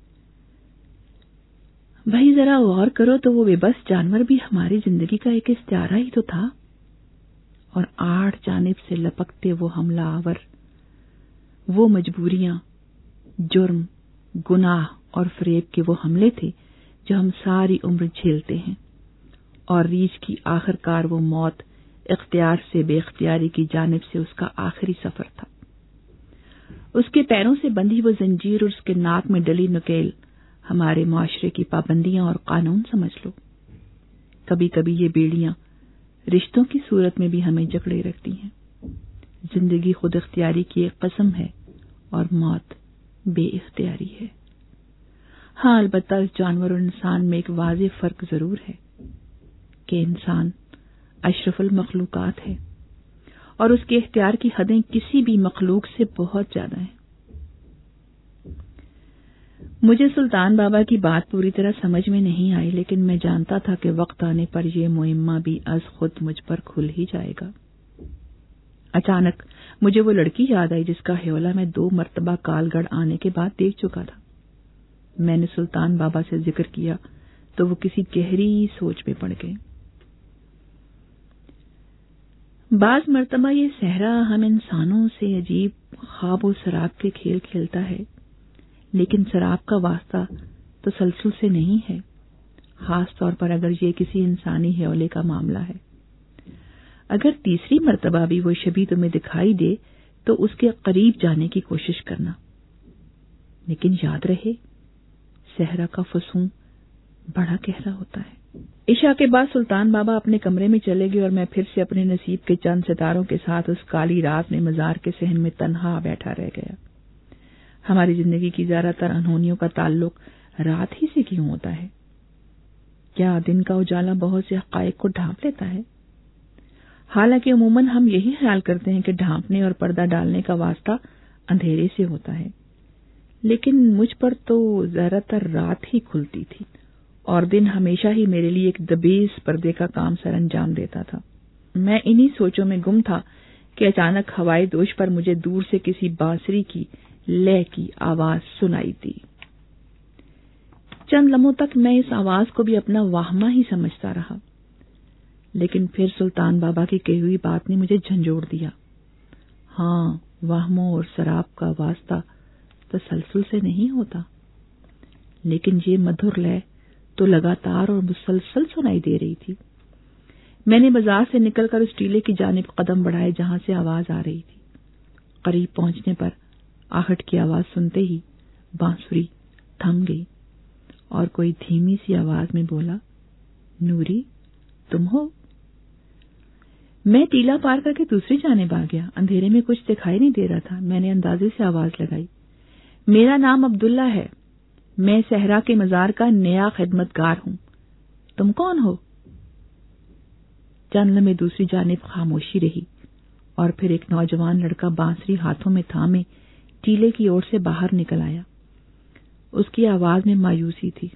بھائی ذرا غور کرو تو وہ بے بس جانور بھی ہماری زندگی کا ایک استعارہ ہی تو تھا، اور آٹھ جانب سے لپکتے وہ حملہ آور، وہ مجبوریاں، جرم، گناہ اور فریب کے وہ حملے تھے جو ہم ساری عمر جھیلتے ہیں، اور ریچھ کی آخر کار وہ موت اختیار سے بے اختیاری کی جانب سے اس کا آخری سفر تھا۔ اس کے پیروں سے بندھی وہ زنجیر اور اس کے ناک میں ڈلی نکیل ہمارے معاشرے کی پابندیاں اور قانون سمجھ لو۔ کبھی کبھی یہ بیڑیاں رشتوں کی صورت میں بھی ہمیں جکڑے رکھتی ہیں۔ زندگی خود اختیاری کی ایک قسم ہے اور موت بے اختیاری ہے۔ ہاں، البتہ اس جانور اور انسان میں ایک واضح فرق ضرور ہے کہ انسان اشرف المخلوقات ہے اور اس کے اختیار کی حدیں کسی بھی مخلوق سے بہت زیادہ ہیں۔ مجھے سلطان بابا کی بات پوری طرح سمجھ میں نہیں آئی، لیکن میں جانتا تھا کہ وقت آنے پر یہ مہمہ بھی از خود مجھ پر کھل ہی جائے گا۔ اچانک مجھے وہ لڑکی یاد آئی جس کا حیولہ میں دو مرتبہ کال گڑھ آنے کے بعد دیکھ چکا تھا۔ میں نے سلطان بابا سے ذکر کیا تو وہ کسی گہری سوچ میں پڑ گئے۔ بعض مرتبہ یہ صحرا ہم انسانوں سے عجیب خواب و سراب کے کھیل کھیلتا ہے، لیکن سراب کا واسطہ تسلسل سے نہیں ہے، خاص طور پر اگر یہ کسی انسانی حیولے کا معاملہ ہے۔ اگر تیسری مرتبہ بھی وہ شبیہ تمہیں دکھائی دے تو اس کے قریب جانے کی کوشش کرنا، لیکن یاد رہے صحرا کا فسون بڑا گہرا ہوتا ہے۔ عشاء کے بعد سلطان بابا اپنے کمرے میں چلے گئے اور میں پھر سے اپنے نصیب کے چند ستاروں کے ساتھ اس کالی رات میں مزار کے صحن میں تنہا بیٹھا رہ گیا۔ ہماری زندگی کی زیادہ تر انہونیوں کا تعلق رات ہی سے کیوں ہوتا ہے؟ کیا دن کا اجالا بہت سے حقائق کو ڈھانپ لیتا ہے؟ حالانکہ عموماً ہم یہی خیال کرتے ہیں کہ ڈھانپنے اور پردہ ڈالنے کا واسطہ اندھیرے سے ہوتا ہے، لیکن مجھ پر تو زیادہ تر رات ہی کھلتی تھی اور دن ہمیشہ ہی میرے لیے ایک دبیز پردے کا کام سر انجام دیتا تھا۔ میں انہی سوچوں میں گم تھا کہ اچانک ہوائے دوش پر مجھے دور سے کسی بانسری کی لے کی آواز سنائی دی۔ چند لمحوں تک میں اس آواز کو بھی اپنا واہمہ ہی سمجھتا رہا، لیکن پھر سلطان بابا کی کہی ہوئی بات نے مجھے جھنجھوڑ دیا۔ ہاں، واہموں اور سراب کا واسطہ تسلسل سے نہیں ہوتا، لیکن یہ مدھر لے تو لگاتار اور مسلسل سنائی دے رہی تھی۔ میں نے بازار سے نکل کر اس ٹیلے کی جانب قدم بڑھائے جہاں سے آواز آ رہی تھی۔ قریب پہنچنے پر آہٹ کی آواز سنتے ہی بانسری تھم گئی اور کوئی دھیمی سی آواز میں بولا، نوری تم ہو؟ میں ٹیلا پار کر کے دوسری جانب آ گیا۔ اندھیرے میں کچھ دکھائی نہیں دے رہا تھا۔ میں نے اندازے سے آواز لگائی، میرا نام عبداللہ ہے، میں صحرا کے مزار کا نیا خدمتگار ہوں، تم کون ہو؟ چند لمحے دوسری جانب خاموشی رہی اور پھر ایک نوجوان لڑکا بانسری ہاتھوں میں تھامے ٹیلے کی اور سے باہر نکل آیا۔ اس کی آواز میں مایوسی تھی۔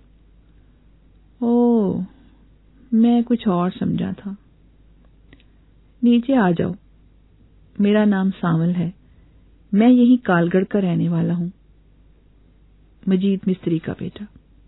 او، میں کچھ اور سمجھا تھا۔ نیچے آ جاؤ، میرا نام سانول ہے، میں یہی کالگڑھ کا رہنے والا ہوں، مجید مستری کا بیٹا۔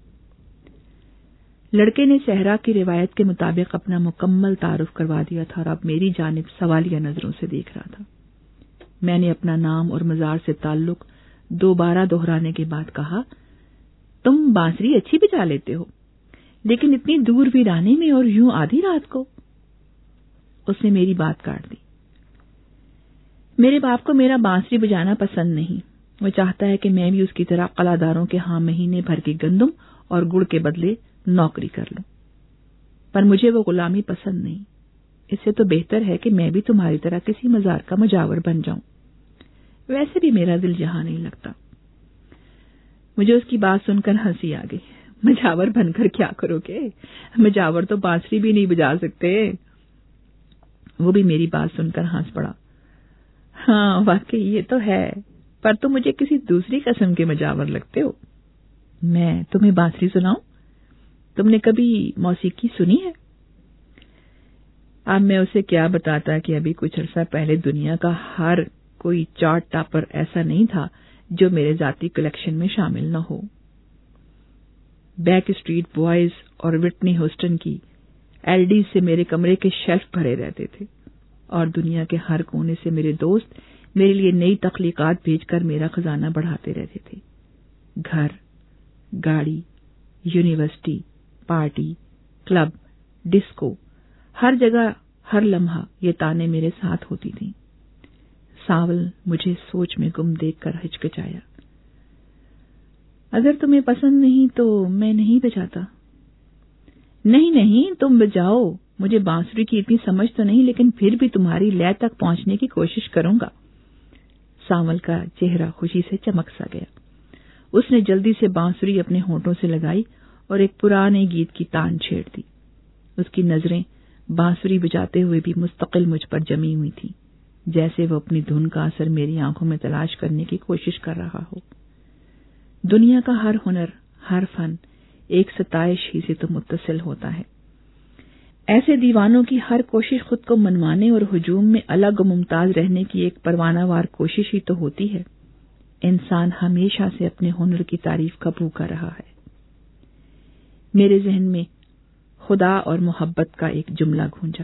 لڑکے نے صحرا کی روایت کے مطابق اپنا مکمل تعارف کروا دیا تھا اور اب میری جانب سوالیہ نظروں سے دیکھ رہا تھا۔ میں نے اپنا نام اور مزار سے تعلق دوبارہ دہرانے کے بعد کہا، تم بانسری اچھی بجا لیتے ہو، لیکن اتنی دور ویرانے میں اور یوں آدھی رات کو؟ اس نے میری بات کاٹ دی۔ میرے باپ کو میرا بانسری بجانا پسند نہیں۔ وہ چاہتا ہے کہ میں بھی اس کی طرح قلعہ کے ہاں مہینے بھر کے گندم اور گڑ کے بدلے نوکری کر لوں، پر مجھے وہ غلامی پسند نہیں۔ اس سے تو بہتر ہے کہ میں بھی تمہاری طرح کسی مزار کا مجاور بن جاؤں۔ ویسے بھی میرا دل جہاں نہیں لگتا۔ مجھے اس کی بات سن کر ہنسی آ گئی۔ مجاور بن کر کیا کرو گے؟ مجاور تو بانسری بھی نہیں بجا سکتے۔ وہ بھی میری بات سن کر ہنس پڑا۔ ہاں واقعی یہ تو ہے، پر تم مجھے کسی دوسری قسم کے مجاور لگتے ہو۔ میں تمہیں بانسری سناؤں؟ تم نے کبھی موسیقی سنی ہے؟ اب میں اسے کیا بتاتا کہ ابھی کچھ عرصہ پہلے دنیا کا ہر کوئی چارٹ ٹاپر ایسا نہیں تھا جو میرے ذاتی کلیکشن میں شامل نہ ہو۔ بیک اسٹریٹ بوائز اور وٹنی ہیوسٹن کی ایل ڈی سے میرے کمرے کے شیلف بھرے رہتے تھے، اور دنیا کے ہر کونے سے میرے دوست میرے لیے نئی تخلیقات بھیج کر میرا خزانہ بڑھاتے رہتے تھے۔ گھر، گاڑی، یونیورسٹی، پارٹی، کلب، ڈسکو، ہر جگہ ہر لمحہ یہ تانے میرے ساتھ ہوتی تھیں۔ ساول مجھے سوچ میں گم دیکھ کر ہچکچایا۔ اگر تمہیں پسند نہیں تو میں نہیں بجاتا۔ نہیں نہیں تم بجاؤ، مجھے بانسری کی اتنی سمجھ تو نہیں، لیکن پھر بھی تمہاری لے تک پہنچنے کی کوشش کروں گا۔ ساول کا چہرہ خوشی سے چمک سا گیا۔ اس نے جلدی سے بانسری اپنے ہونٹوں سے لگائی اور ایک پرانے گیت کی تان چھیڑ دی۔ اس کی نظریں بانسری بجاتے ہوئے بھی مستقل مجھ پر جمی ہوئی تھی، جیسے وہ اپنی دھن کا اثر میری آنکھوں میں تلاش کرنے کی کوشش کر رہا ہو۔ دنیا کا ہر ہنر، ہر فن ایک ستائش ہی سے تو متصل ہوتا ہے۔ ایسے دیوانوں کی ہر کوشش خود کو منوانے اور ہجوم میں الگ و ممتاز رہنے کی ایک پروانہ وار کوشش ہی تو ہوتی ہے۔ انسان ہمیشہ سے اپنے ہنر کی تعریف کا بھوکا رہا ہے۔ میرے ذہن میں خدا اور محبت کا ایک جملہ گونجا۔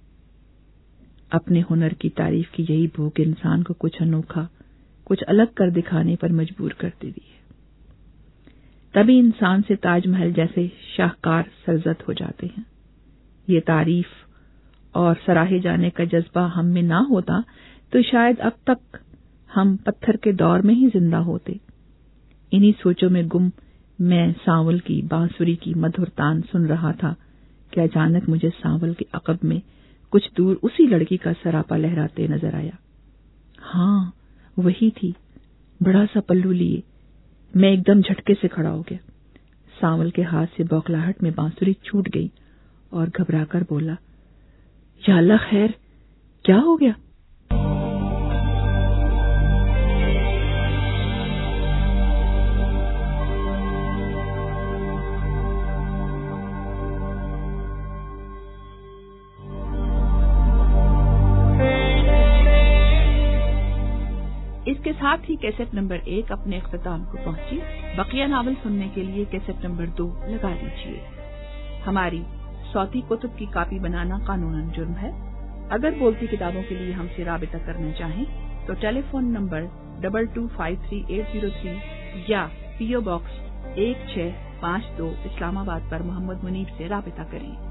اپنے ہنر کی تعریف کی یہی بھوک انسان کو کچھ انوکھا، کچھ الگ کر دکھانے پر مجبور کر دیتی ہے۔ تبھی انسان سے تاج محل جیسے شاہکار سرزد ہو جاتے ہیں۔ یہ تعریف اور سراہے جانے کا جذبہ ہم میں نہ ہوتا تو شاید اب تک ہم پتھر کے دور میں ہی زندہ ہوتے۔ انہی سوچوں میں گم میں ساول کی بانسری کی مدھر تان سن رہا تھا کہ اچانک مجھے ساول کے عقب میں کچھ دور اسی لڑکی کا سراپا لہراتے نظر آیا۔ ہاں وہی تھی، بڑا سا پلو لیے۔ میں ایک دم جھٹکے سے کھڑا ہو گیا۔ ساول کے ہاتھ سے بوکھلاہٹ میں بانسری چھوٹ گئی اور گھبرا کر بولا، یا اللہ خیر، کیا ہو گیا؟ اس کے ساتھ ہی کیسٹ نمبر ایک اپنے اختتام کو پہنچی۔ بقیہ ناول سننے کے لیے کیسٹ نمبر دو لگا دیجیے۔ ہماری صوتی کتب کی کاپی بنانا قانوناً جرم ہے۔ اگر بولتی کتابوں کے لیے ہم سے رابطہ کرنا چاہیں تو telephone number double two five three eight zero three یا پی او باکس ایک چھ پانچ دو اسلام آباد پر محمد منیب سے رابطہ کریں۔